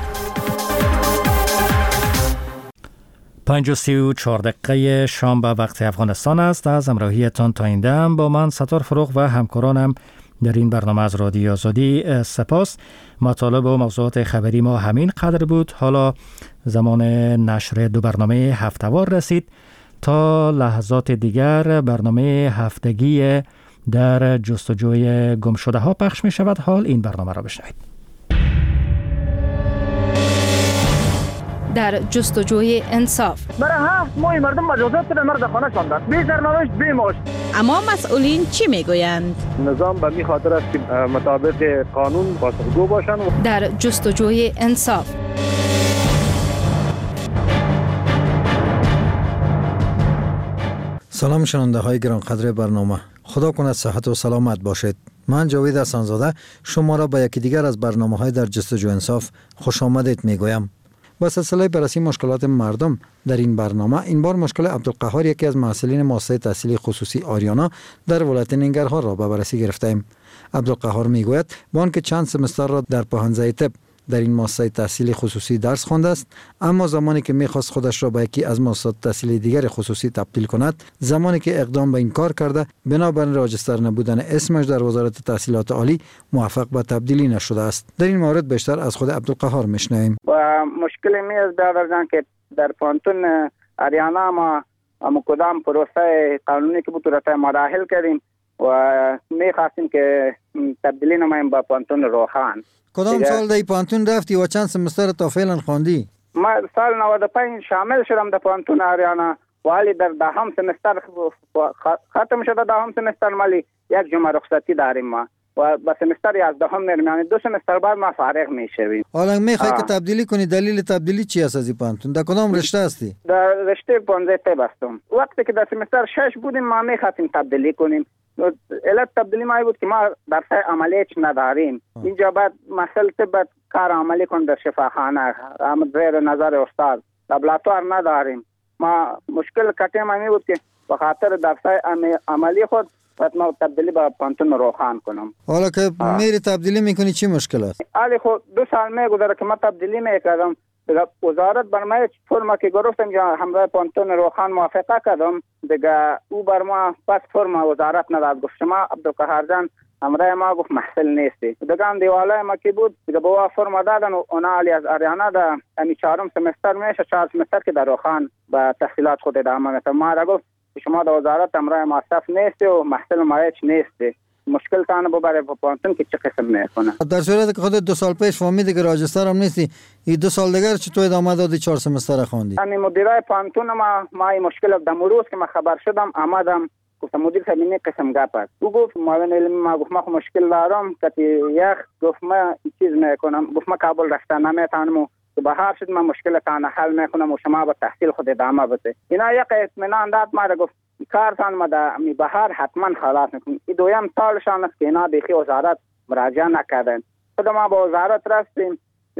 5:34 شام به وقت افغانستان است. از همراهیتان تا این دم با من ستار فروغ و همکارانم در این برنامه از رادیو آزادی سپاس. مطالب و موضوعات خبری ما همین قدر بود. حالا زمان نشر دو برنامه هفته‌وار رسید. تا لحظات دیگر برنامه هفتگی در جستجوی گمشده ها پخش می شود. حال این برنامه را بشنوید. در جستجوی انصاف برای 7 ماه مردم مجازات به مرد خانه شاندن. بی سرنوشت بی معاش. اما مسئولین چی میگویند؟ نظام به می خاطر است که مطابق قانون پاسخگو باشند. در جستجوی انصاف. سلام شنونده های گرانقدر برنامه، خدا کند صحت و سلامت باشید. من جاوید حسن‌زاده شما را به یکی دیگر از برنامه های در جستجوی انصاف خوش آمدید میگویم. با سلسله بررسی مشکلات مردم در این برنامه، این بار مشکل عبدالقهار، یکی از محصلین مؤسسه تحصیلی خصوصی آریانا در ولایت ننگرهار را به بررسی گرفتیم. عبدالقهار میگوید با آنکه چند سمستر را در پاهنزه طب در این مؤسسه تحصیلی خصوصی درس خوانده است، اما زمانی که میخواست خودش را به یکی از مؤسسات تحصیلی دیگر خصوصی تبدیل کند، زمانی که اقدام به این کار کرده بنابر راجستر نبودن اسمش در وزارت تحصیلات عالی موفق به تبدیلی نشده است. در این مورد بیشتر از خود عبدالقهار میشنویم. و مشکل میاد برادران که در پانتون آریانا ما کدام پروسه قانونی که بود را مراحل کردیم و میخواستیم که تبدیلی نماییم با پانتون روحان. کدام سال در پانتون رفتی و چند سمستر تا فعلا خواندی؟ ما سال 95 شامل شدم در پانتون آریانا، ولی در دهم سمستر ختم شده. دهم سمستر مالی یک جمعه رخصتی داریم ما و با سمستر 11 میریم، یعنی 2 سمستر بعد ما فارغ میشویم. حالا میخوای که تبدیلی کنی، دلیل تبدیلی چی است از این پانتون؟ در کدام رشته هستی؟ در رشته پانزه طب هستم. وقتی که در سمستر 6 بودیم ما میخواستیم تبدیلی کنیم. علت تبدیلی ما بود که ما درس عملی نداریم. اینجا بعد مسئله طب کار عملی کن در شفاخانه زیر نظر استاد، لابراتوار نداریم. ما مشکل کٹی ما بود که به خاطر درس عملی خود باید ما تبدیلی با پانتون روحان کنم. حالا که میری تبدیلی میکنی چی مشکل است؟ حالی خود 2 سال میگذره که ما تبدیلی میکردم. وزارت بر ما فرما که گرفتم یا همراه پانتون روحان موافقه کردم، دیگه او بر ما پس فرما وزارت نداد. گفت شما عبدالقهار جان همراه ما گفت محصل نیستی. دیگه هم دیواله ما که بود دیگه با فرما دادن و اونا علی از آریانا در امی 4 سمستر میشه، 4 سمستر که در روحان با تحصیلات خود ادامه میده. ما را گفت شما در وزارت همراه ما صف نیستی و محصل مایچ نیستی، مشکل تانه ببره با پانتون که چه قسم میکنه. در صورت که خودت 2 سال پیش فهمیدی که راجستر هم نیستی، این 2 سال دیگر چطور ادامه دادی 4 سمستر خواندی؟ یعنی مدیرای پانتون ما این مشکل در روز که ما خبر شدم آمدم گفتم مدیر صاحب این قسم گپ است. او گفت معاون علمی ما گفت ما مشکل دارم که یک گفت ما چیز میکنم، گفت ما کابل رفتن نمیتونم که بهار شد ما مشکل تان حل میکنم و شما با تحصیل خود ادامه بده. اینا یک اطمینان داد ما را، گفت کارتان ما در بهار حتما خلاص میکنیم. این دویم سالشان است که اینا بیخی وزارت مراجعه نکردن. خود ما با وزارت رفتیم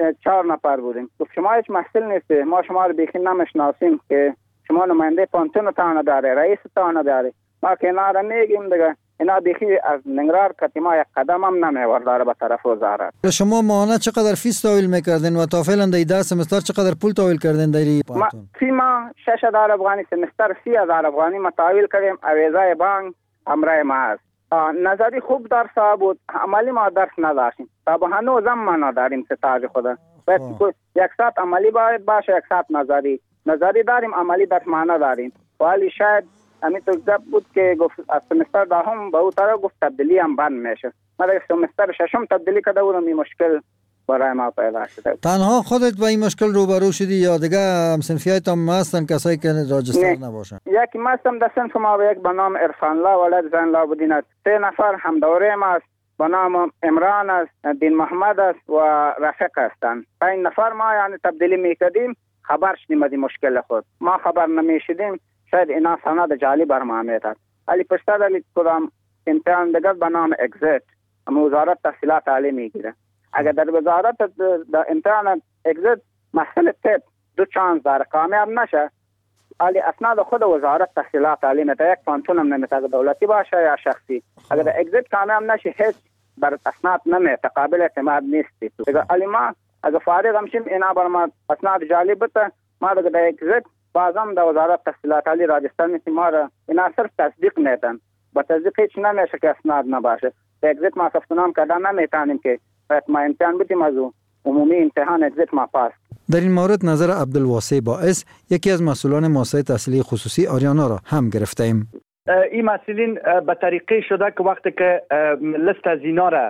4 نفر بودیم. گفت شما هیچ محصل نیستی، ما شما رو بیخی نمیشناسیم که شما نماینده پانتون تان داره، رئیس تان داره. ما که اینا را میگیم دیگه اینا بیخی از ننگرهار کتی ما یک قدم هم نمیورداره به طرف وزارت. شما ماهانه چقدر فیس تحویل میکردین و تا فعلا در 10 سمستر چقدر پول تحویل کردین در این پانتون؟ فی ما 6000 افغانی سمستر 30,000 افغانی ما تحویل کردیم. اویزای بانک همراه ما است. نظری خوب درس بود، عملی ما درس نداشتیم. تا به هنوز هم ما نداریم ستاج خدا. باید یک ساعت عملی باید باشه، یک ساعت نظری داریم، عملی درس ما نداریم. ولی شاید همین تو گپ بود که گفت از سمستر دهم به او طرف گفت تبدیلی هم بند میشه. ما در سمستر 6 تبدیلی کرده بودم، این مشکل برای ما پیدا شده. تنها خودت با این مشکل روبرو شدی یا دیگه همسنفیایت هم هستن کسایی که راجستر نباشن؟ یکی ما هستم در صنف ما به یک به نام عرفان الله ولد زین الله بودین است. 3 نفر هم دوره ما است به نام عمران است، دین محمد است و رفیق هستند. 5 نفر ما یعنی تبدیلی میکردیم، خبر شدیم از مشکل خود. ما خبر نمیشدیم شاید اینا سند جعلی بر ما میداد. علی پشتر علی کدام امتحان دیگر به نام اگزیت وزارت تحصیلات عالی میگیره. اگر در وزارت در امتحان اگزیت محصل طب 2 چانس داره، کامیاب نشه علی اسناد خود وزارت تحصیلات عالی میده. یک پانتون هم نمیده، دولتی باشه یا شخصی. اگر در اگزیت کامیاب نشه هیچ بر اسناد نمیده، قابل اعتماد نیستی. دیگه علی ما اگر فارغ همشیم اینا بر ما اسناد جعلی بده، ما دیگه در اگزیت بازم در وزارت تحصیلات عالی راجستر میتیم ما را اینا صرف تصدیق میدن. با تصدیق هیچ نمیشه که اسناد نباشه. در اگزیت ما ثبت نام کردن نمیتونیم که ما امتحان بدیم از عمومی امتحان اگزیت ما پاس. در این مورد نظر عبدالواسع باعث یکی از مسئولان مؤسسه تحصیلی خصوصی آریانا را هم گرفتیم. این مسئولین به طریقه شده که وقتی که لیست از اینا را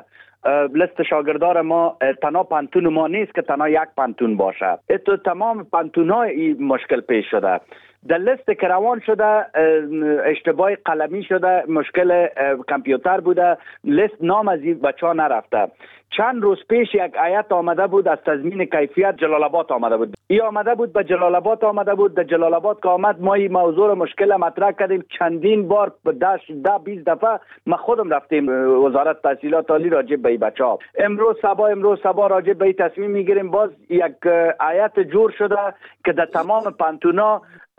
لیست شاگردار ما تنها پانتون ما نیست که تنها یک پانتون باشه. تو تمام پانتون های مشکل پیش شده. در لیست که روان شده اشتباه قلمی شده، مشکل کامپیوتر بوده، لیست نام از این بچه ها نرفته. چند روز پیش یک هیئت آمده بود از تضمین کیفیت جلال آباد آمده بود. ای آمده بود به جلال آباد آمده بود. در جلال آباد که آمد ما این موضوع مشکل مطرح کردیم. چندین بار 10-20 دفعه ما خودم رفتیم وزارت تحصیلات عالی راجع به این بچه‌ها. امروز صبح راجع به این تصمیم میگیریم. باز یک هیئت جور شده که در تمام پانتونا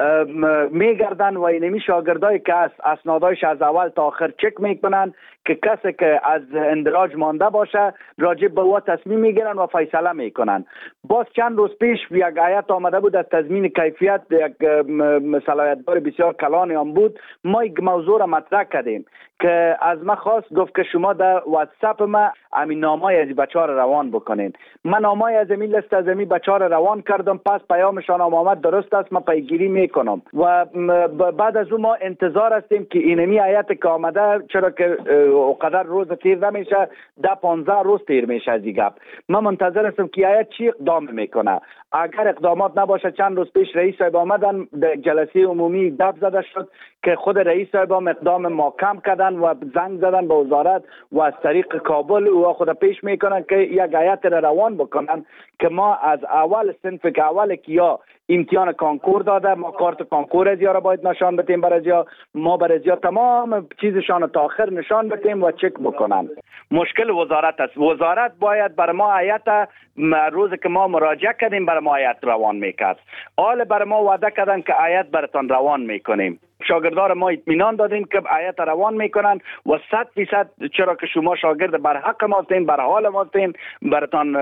میگردن و اینمی شاگردای که از اسنادایش از اول تا آخر چک میکنن که کسی که از اندراج مانده باشه راجع به او تصمیم میگیرن و فیصله میکنن. باز چند روز پیش یک هیئت آمده بود از تضمین کیفیت، یک صلاحیت‌دار بسیار کلانی هم بود. ما یک موضوع را مطرح کردیم که از ما خواست، گفت که شما در واتساپ ما همین نامای از بچه‌ها را روان بکنین. من نامای از این لیست از این بچه‌ها را روان کردم، پس پیامشان آمد درست است، ما پیگیری میکنم و بعد از اون ما انتظار هستیم که اینمی هیئت که آمده، چرا که قدر روز تیر نمیشه، 10-15 روز تیر میشه از این گپ. من منتظر هستم که هیئت چی اقدام میکنه. اگر اقدامات نباشه، چند روز پیش رئیس صاحب آمدن در جلسه عمومی دب زده شد که خود رئیس صاحب هم اقدام محکم کردن و زنگ زدن به وزارت و از طریق کابل و خود پیش میکنن که یک هیئت را روان بکنن که ما از اول صنف که اول کیا امتحان کانکور داده، ما کارت کانکور از را باید نشان بدیم برای ما برای تمام چیزشان تا آخر نشان بدیم و چک بکنن. مشکل وزارت است. وزارت باید بر ما هیئت روز که ما مراجعه کردیم بر ما هیئت روان میکرد. حال بر ما وعده کردن که هیئت براتون روان میکنیم. شاگردار ما اطمینان دادیم که هیئت روان میکنن و 100% چرا که شما شاگرد بر حق ما هستین، بر حال ما هستین، براتون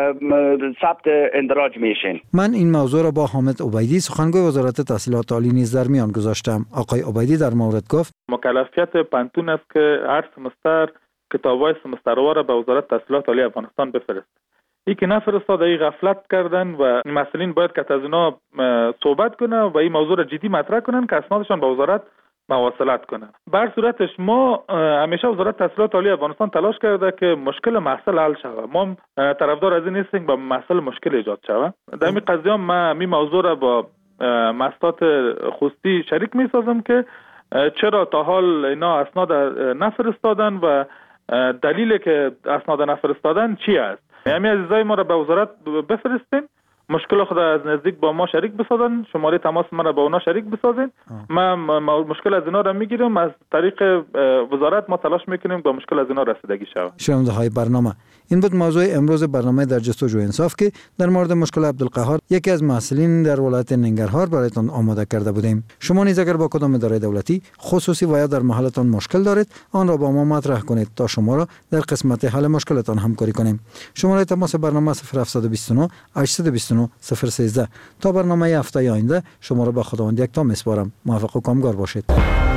ثبت اندراج میشین. من این موضوع را با حامد عبیدی سخنگوی وزارت تحصیلات عالی نیز در میان گذاشتم. آقای عبیدی در مورد گفت مکلفیت پانتون است که هر سمستر کتاب‌های سمستروار به وزارت تحصیلات عالی افغانستان بفرست. ای که نفرستاده، ای غفلت کردن و مسئولین باید که از اینا صحبت کنن و این موضوع را جدی مطرح کنن که اسنادشان به وزارت مواصلت کنن. بر صورتش ما همیشه وزارت تحصیلات عالی افغانستان تلاش کرده که مشکل محصل حل شود. ما طرفدار از این نیستیم با محصل مشکل ایجاد شود. در این قضیه ما می موضوع را با مؤسسات خصوصی شریک می سازم که چرا تا حال اینا اسناد نفرستادن و دلیل که اسناد نفرستادن چی است. همین عزیزای ما را به وزارت بفرستین، مشکل خود از نزدیک با ما شریک بسازن، شماره تماس ما را با اونا شریک بسازین. ما مشکل از اینا را میگیریم، از طریق وزارت ما تلاش میکنیم با مشکل از اینا رسیدگی شود. شنونده های برنامه، این بود موضوع امروز برنامه در جستجوی انصاف که در مورد مشکل عبدالقهار یکی از محصلین در ولایت ننگرهار برایتان آماده کرده بودیم. شما نیز اگر با کدام اداره دولتی خصوصی و یا در محلتان مشکل دارید، آن را با ما مطرح کنید تا شما را در قسمت حل مشکلتان همکاری کنیم. شماره تماس برنامه 0729 829 013. تا برنامه هفته آینده شما را به خداوند یکتا میسپارم. موفق و کامگار باشید.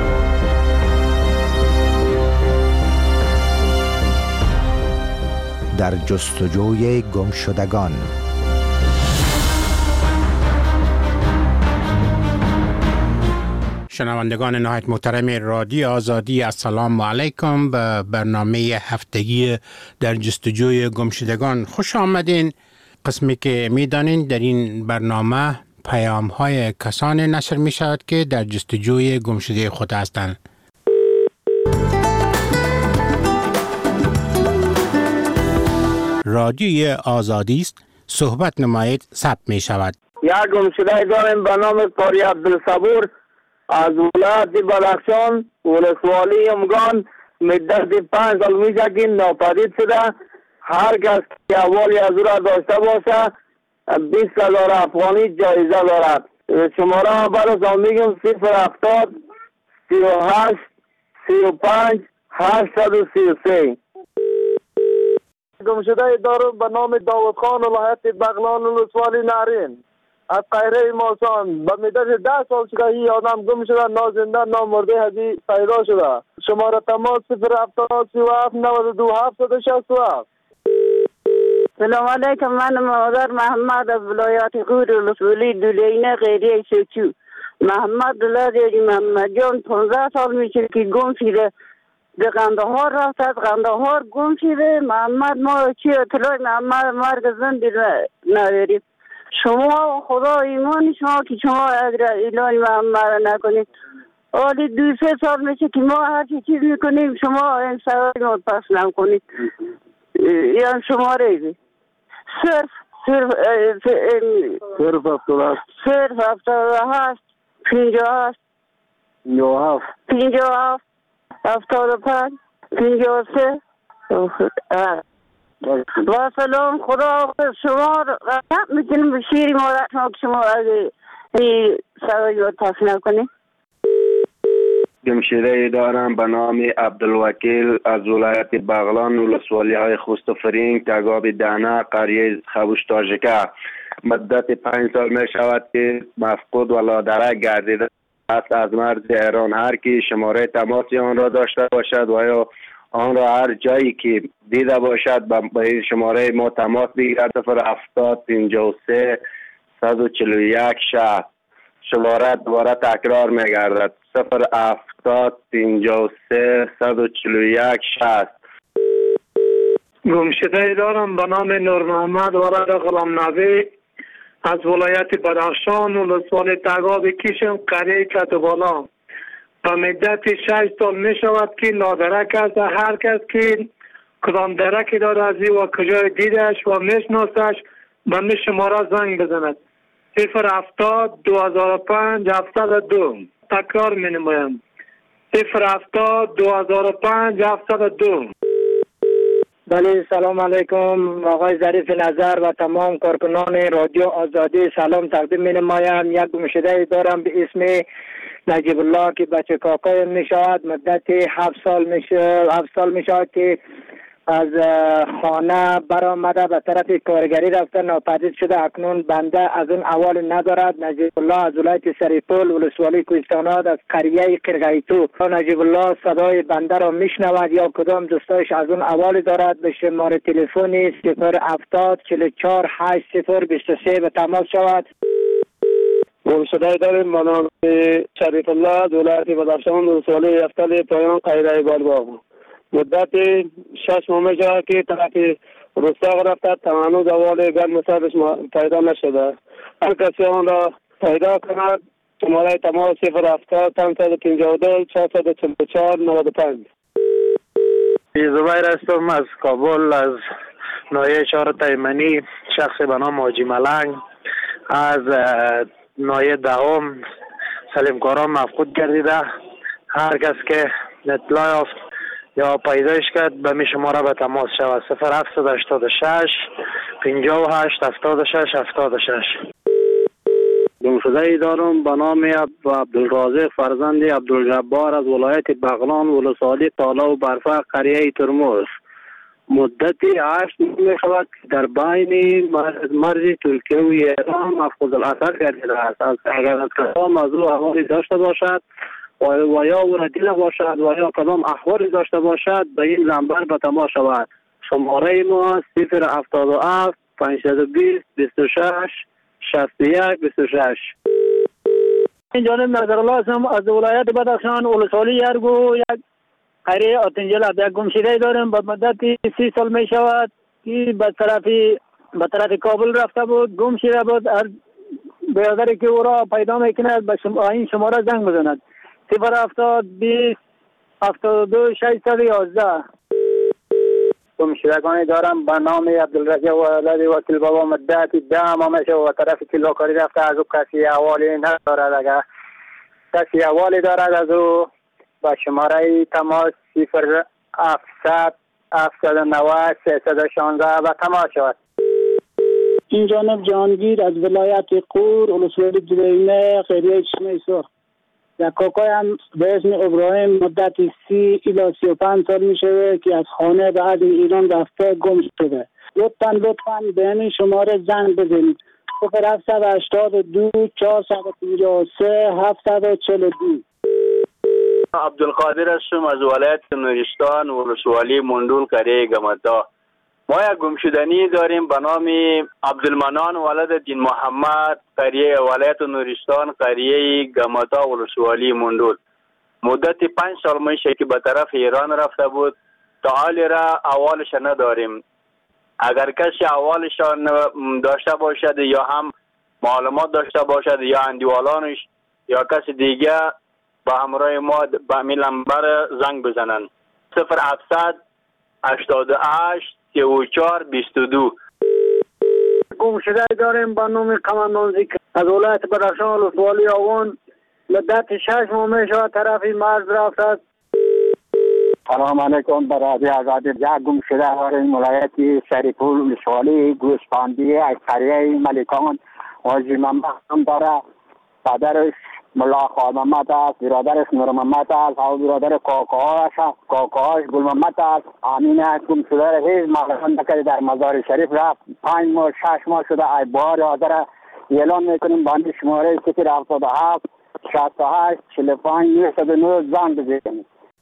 در جستجوی گمشدگان. شنوندگان نهایت محترم رادیو آزادی، السلام علیکم. به برنامه هفتگی در جستجوی گمشدگان خوش آمدین. قسمی که میدانین در این برنامه پیام های کسانی نشر می شود که در جستجوی گمشده خود هستند. رادیوی آزادی است، صحبت نمایید، ثبت می شود. یک گمشده داریم به نام قاری عبدالصبور از ولایت بدخشان، ولسوالی امگان. مدت 5 سال میشه که ناپدید شده. هر کس که احوالی از او را داشته باشه 20,000 افغانی جایزه دارد. شماره برای میگم 070 38 35 833. گمشده دارم به نام داود خان ولایت بغلان ولسوالی نارین از قیره ماسان. به مدت 10 سال شده این آدم گم شده، نازنده نامرده هدی پیدا شده. شماره تماس 070 37 92 767. سلام علیکم. من مادر محمد از ولایت غور ولسوالی دولینه غیره سوچو. محمد دلاری محمد جان 15 سال میشه که گم شده. به قندهار رفت، از قندهار گم شده. محمد ما چی اطلاع محمد مرگ زن نداریم. شما خدا ایمان شما که شما اعلان محمد نکنید. حالی 2-3 سال میشه که ما هر چیز میکنیم شما این سوال ما پس نکنید. یا شما ریزی صرف 78 58 57 75 53 با سلام. خدا شما رحمت میکنیم به شیر مادر شما اگه این سوال رو پس نکنید. گمشده دارم به نام عبدالوکیل از ولایت بغلان ولسوالی های خوست و فرینگ تگاب دانه قریه خبوش تاجکه. مدت 5 سال می شود که مفقود و لادرک گردیده است. از مرز ایران هر کی شماره تماسی آن را داشته باشد و یا آن را هر جایی که دیده باشد به این شماره ما تماس بگیرد. 070 53 141 60. شماره دوباره تکرار می گردد 070 53 141 60. گمشده دارم به نام نور محمد ولد غلام نبی از ولایت بدخشان ولسوالی تگاب کیشم قریه کتوبالا. به مدت 6 سال می شود که لادرک است. هر کس که کدام درکی داره از و کجای دیدش و میشناسش به می شماره زنگ بزند 070 2005 702. تکرار می نمایم 070 2005 702. بله سلام علیکم آقای ظریف نظر و تمام کارکنان رادیو آزادی سلام تقدیم می نمایم. یک گمشده دارم به اسم نجیب الله که بچه کاکای می شود. مدت 7 سال می شود که از خانه برآمده به طرف کارگری رفته ناپدید شده. اکنون بنده از اون احوال ندارد. نجیب الله از ولایت سریپول ولسوالی کوهستانات از قریه قرقیتو. نجیب الله صدای بنده را میشنود یا کدام دوستایش از اون احوال دارد به شماره تلفنی 070 44 80 23 به تماس شود. گمشده داریم به نام شریف الله از ولایت بدخشان ولسوالی یفتل پایان قریه بالباغ. مدت 6 ماه شد که طرف رستاق رفته تمانو احوال گرم سرش پیدا نشده. هر کسی آن را پیدا کند شماره تماس 070 552 444 95. زبیر هستم از کابل از ناحیه شهر تیمنی. شخص به نام حاجی ملنگ از ناحیه دهم سلیم کاران مفقود گردیده. هر کس که اطلاع یافت یا پیدایش کرد به می شماره به تماس شود 0786 58 76 76. گمشده ای دارم به نام عبدالرازق فرزند عبدالجبار از ولایت بغلان ولسوالی تالا و برفق قریه ترمز. مدت 8 ماه می شود در بین مرز ترکیه و ایران مفقود الاثر گردیده است. اگر از کدام از او احوالی داشته باشد و یا او را دیده باشد و یا کدام احوالی داشته باشد به این نمبر به تماس شود. شماره ما 077 520 26 61 26. این جانب نظرالله هستم از ولایت بدخشان ولسوالی یرگو. یک قریه آتنجل یک گمشده داریم به مدت 30 سال می شود که به طرف کابل رفته بود گم شده بود. هر برادری که او را پیدا میکند به این شماره زنگ بزند 070 20 72 611. گمشدگانی دارم به نام عبدالرجا ولد وکیل بابا مدت 10 ماه میشه و طرف کلاکاری رفته. از او کسی احوالی ندارد. اگر کسی احوالی دارد از او با شماره تماس 0700 790 316 و تماس شود. این جانب جهانگیر از ولایت قور ولسوالی دوینه قریه شمیسو. یک کاکای هم به اسم ابراهیم مدت 30 الی 35 سال می شده که از خانه به عدل ایران رفته گم شده. لطفاً به همین شماره زنگ بزنید 0782 453 742. عبدالقادر هستم از ولایت نورستان ولسوالی مندول قریه گمتا. ما یک گمشدنی داریم به نام عبدالمنان ولد دین محمد قریه ولایت نورستان قریه گمتا ولسوالی مندول. مدت 5 سال میشه که به طرف ایران رفته بود. تا حال را احوالش نداریم. اگر کسی احوالش داشته باشد یا هم معلومات داشته باشد یا اندیوالانش یا کسی دیگه با همراه ما به همین نمبر زنگ بزنن 0700 88 34 22. گمشده داریم به نام قماندانزی از ولایت بدخشان ولسوالی آوان مدت 6 ماه میشه طرف مرز رفته. سلام علیکم برادر آزادی. یک گمشده داریم ولایت شریف‌پور ولسوالی گوسفندی از قریه ملکان حاجی محمد هم داره. پدرش ملا خواه محمد است، برادرش نور محمد است و برادر کاکاهاش گل محمد است. امین است گمشده را هیچ معلوم نکرده در مزار شریف رفت. 5 ماه 6 ماه شده. ای بار حاضر اعلان میکنیم بند شماره 077 68 45 909 زنگ بزنید.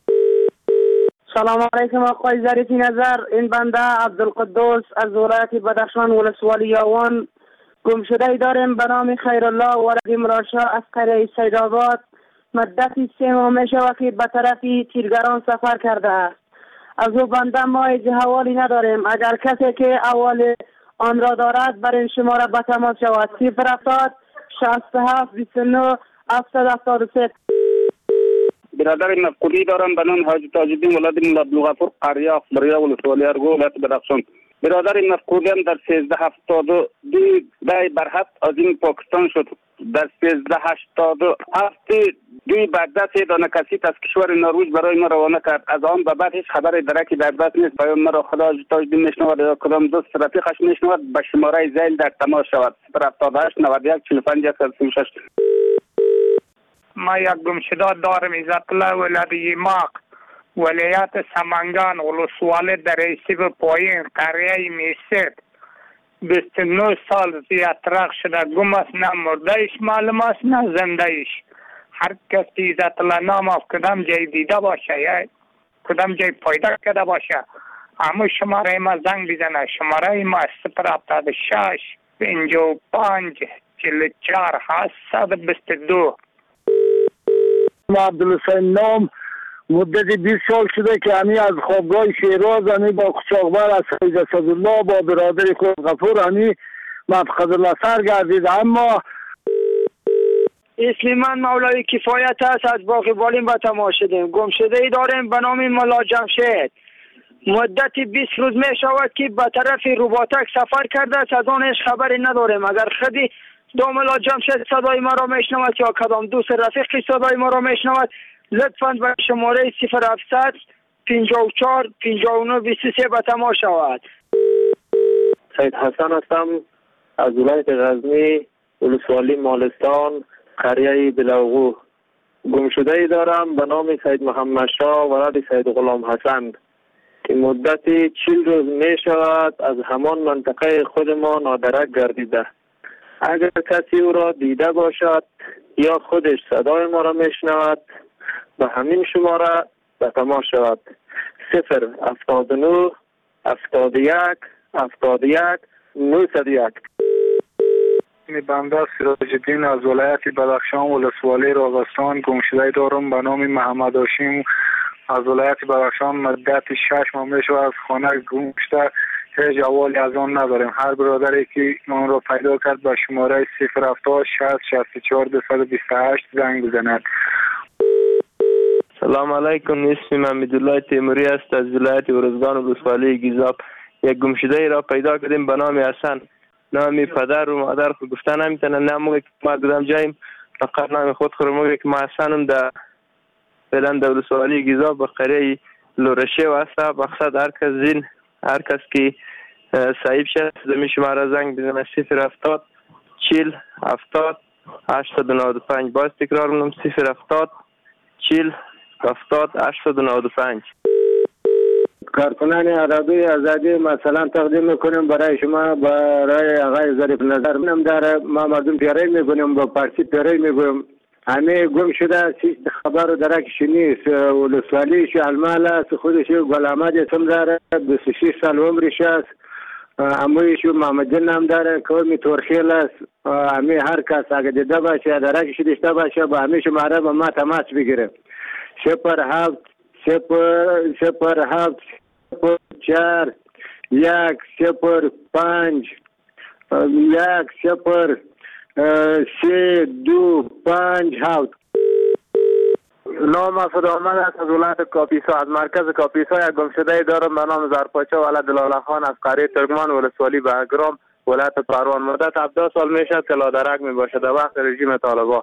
سلام علیکم آقای ظریفی نظر. این بنده عبدالقدوس از ولایت بدخشان ولسوالی آوان گمشده داریم به نام خیرالله ولد مراشا از قریه سیدآباد. مدت 3 ماه می شود که به طرف تیرگران سفر کرده است. از او بنده ما هیچ حوالی نداریم. اگر کسی که احوال آن را دارد بر این شماره به تماس شود 070 67 29 773. برادر مفقودی دارم به نام حاجی تاج‌الدین ولد عبدالغفور قریه اخباریه ولسوالی ارگو ولایت بدخشان. برادر مفقودی هم در 1372 دای برحق از این پاکستان شد. در 1387 دوی بردست دانه کسی از کشور نروژ برای ما روانه کرد. از آن به بعد هیچ خبر درکی در دست نیست. پیام مرا خدا حاجی تاج‌الدین میشنود یا کدام دوست رفیقش میشنود به شماره زیل در تماس شود 078 91 45 136. ما یک گمشده دارم عزت الله ولد ماق ولایت سمنگان ولسوالی در ایسیب پایین قریه میسید 29 سال زیادترق شده. گم است نه مردهش معلوم است نه زندهش. هر کسی عزت الله نام از کدام جای دیده باشه یا کدام جای پیدا کرده باشه اما شماره ما زنگ بزنه. شماره ما 076 55 44 722. عبدالحسین نام مدت 20 سال شده که همی از خوابگاه شیراز همی با قچاقبر از سید اسدالله با برادر خود غفور همی مفقد الله سر گردید. اما اسم من مولای کفایت است از باقی بالین به تماس شدیم. گمشده ای داریم به نام ملا جمشید. مدت 20 روز می شود که به طرف روباتک سفر کرده است. از آن هیچ خبری نداریم. اگر خودی ملا جمشید صدای ما را میشنود یا کدام دوست رفیقی صدای ما را میشنود لطفاً به شماره 0700 54 59 23 به تماس شود. سید حسن هستم از ولایت غزنی ولسوالی مالستان قریه بلوغو. گمشده ای دارم به نام سید محمد شاه ولد سید غلام حسن که مدت 40 روز می شود از همان منطقه خود ما نادرک گردیده. اگر کسی او را دیده باشد یا خودش صدای ما را میشنود به همین شماره به تماس شود 079 71 71 901. بنده سراج الدین از ولایت بدخشان ولسوالی راغستان گمشده دارم به نام محمد هاشم از ولایت بدخشان. مدت 6 ماه میشه از خانه گم شده. هیچ احوالی از آن نداریم. هر برادری که ما را پیدا کرد به شماره 070 60 64 228 زنگ بزند. سلام علیکم. اسمم حمیدالله تیموری است از ولایت ارزگان ولسوالی گیزاب. یک گمشده ای را پیدا کردیم به نام حسن. نام پدر و مادر خود گفتن نمیتونن. نه موقع که ما کدام جاییم فقط نام خود خود موقع که ما حسنم در فعلا در ولسوالی گیزاب به قریه لورشه و هسته. مقصد هر کس که صاحب شد زمین شماره زنگ بزنه 070 40 70 895. باز تکرار میکنم 070 40 70 895. کارکنان عربی آزادی مثلا تقدیم میکنیم برای شما برای آقای ظریف نظر. منم داره ما مردم پیاری میکنیم با پارسی پیاری میگویم. همه گم شده هیچ خبر و درکش نیست. ولسوالیش المال است. خودش گل احمد اسم داره 26 سال عمرش است. امویش محمد جن هم داره قومی تورخیل است. همه هر کس اگه دیده باشه درکش داشته باشه با همه شماره با ما تماس بگیره 07 007 04 105 10325. نام خداوند است از ولایت کاپیسا. از مرکز کاپیسا یک گمشده دارم به نام زرپاچه ولد لاله خان از قریه ترکمان ولسوالی بهگرام ولایت پروان. مدت 17 سال میشد که لادرک می باشد در وقت رژیم طالبان.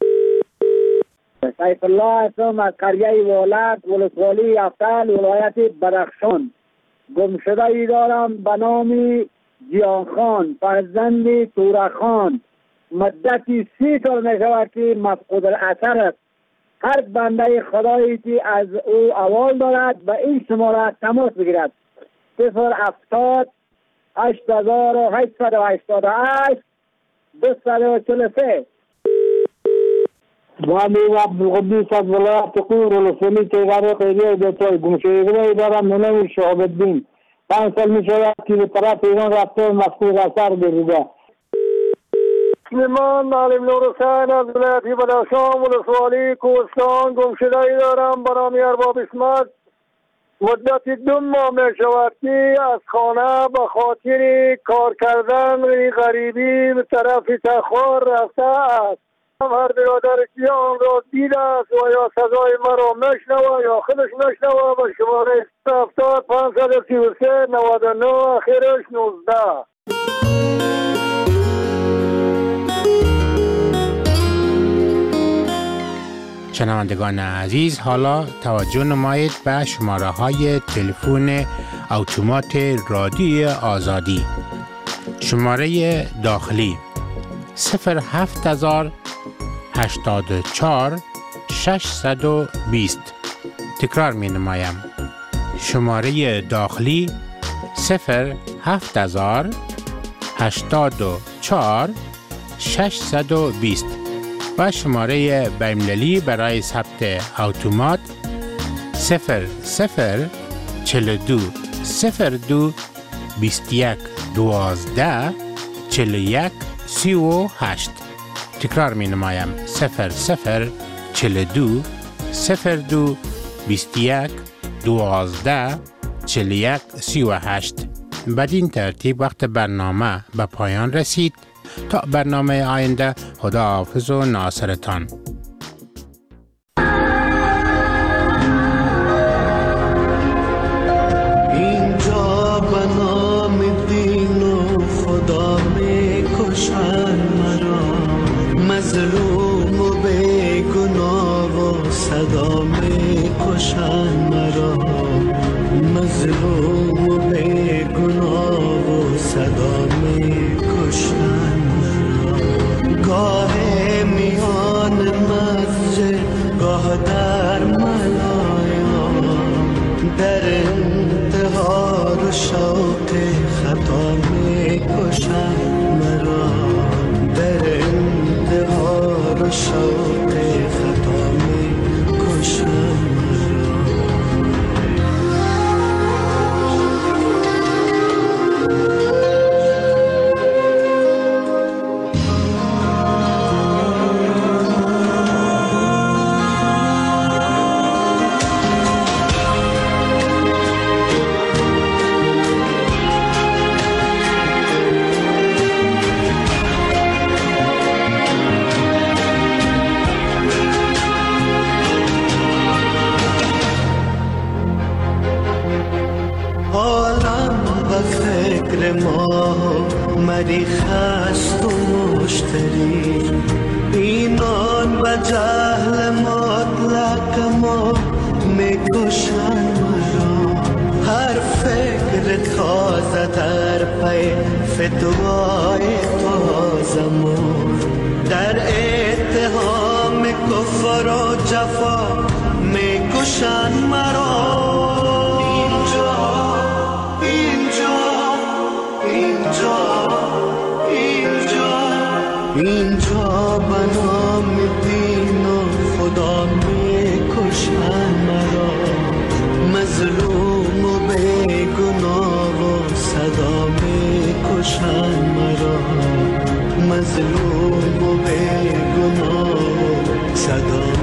سیف الله اسم از قریه ولایت ولسوالی افتل ولایت بدخشان. گمشده ای دارم به نام جیان خان فرزند توره خان. مدتی 30 سال می شود که مفقود الاثر است. هر بنده خدایی که از او احوال دارد به این شماره تماس بگیرد. 070 8888 243. وامی عبدالقدوس از ولایت قور ولسوالی تیغار قیریه دیتای گمشدگی دارم به نام شهاب الدین. 5 سال می شود که به طرف ایران رفته مفقود اثر گردیده. من معلم نور حسین از ولایت بدخشان ولسوالی کوهستان. گمشده ای دارم به نام ارباب اسمت. مدت 2 ماه می شود که از خانه به خاطر کار کردن غریبی به طرف تخار رفته است. هر برادر که آن را دیده است و یا صدای مرا مشنوه یا خودش مشنوه به شماره 70 533 99 آخرش 19. شنوندگان عزیز، حالا توجه نمایید به شماره های تلفن اتومات رادیوی آزادی. شماره داخلی 07084 620. تکرار می نمایم. شماره داخلی 07084 620 و شماره بین‌المللی برای ثبت اتومات 0042 02 21 12 41 38. تکرار می نمایم. 0042 02 21 12 41 38. بدین ترتیب وقت برنامه به پایان رسید. تا برنامه آینده، خداحافظ و ناصرتان. اینجا به نام دین و خدا می کشن مرا، مظلوم و بیگناه و صدا می کشن مرا، مظلوم و بیگناه و صدا می کشن. گاه میان مسجد گاه در ملایان، در انتظار شوق خطا می کشن مرا، در انتظار شوق خطا می کشن مرا. مری خست و مشتری، اینان به جهل مطلق ما میکشن مرا. هر فکر تازه در پی فتوای تازمون، در اتهام کفر و جفا میکشن مرا. اینجا به نام دین و خدا می کشن مرا، مظلوم و بیگناه و صدا می کشن مرا، مظلوم و بیگناه و صدا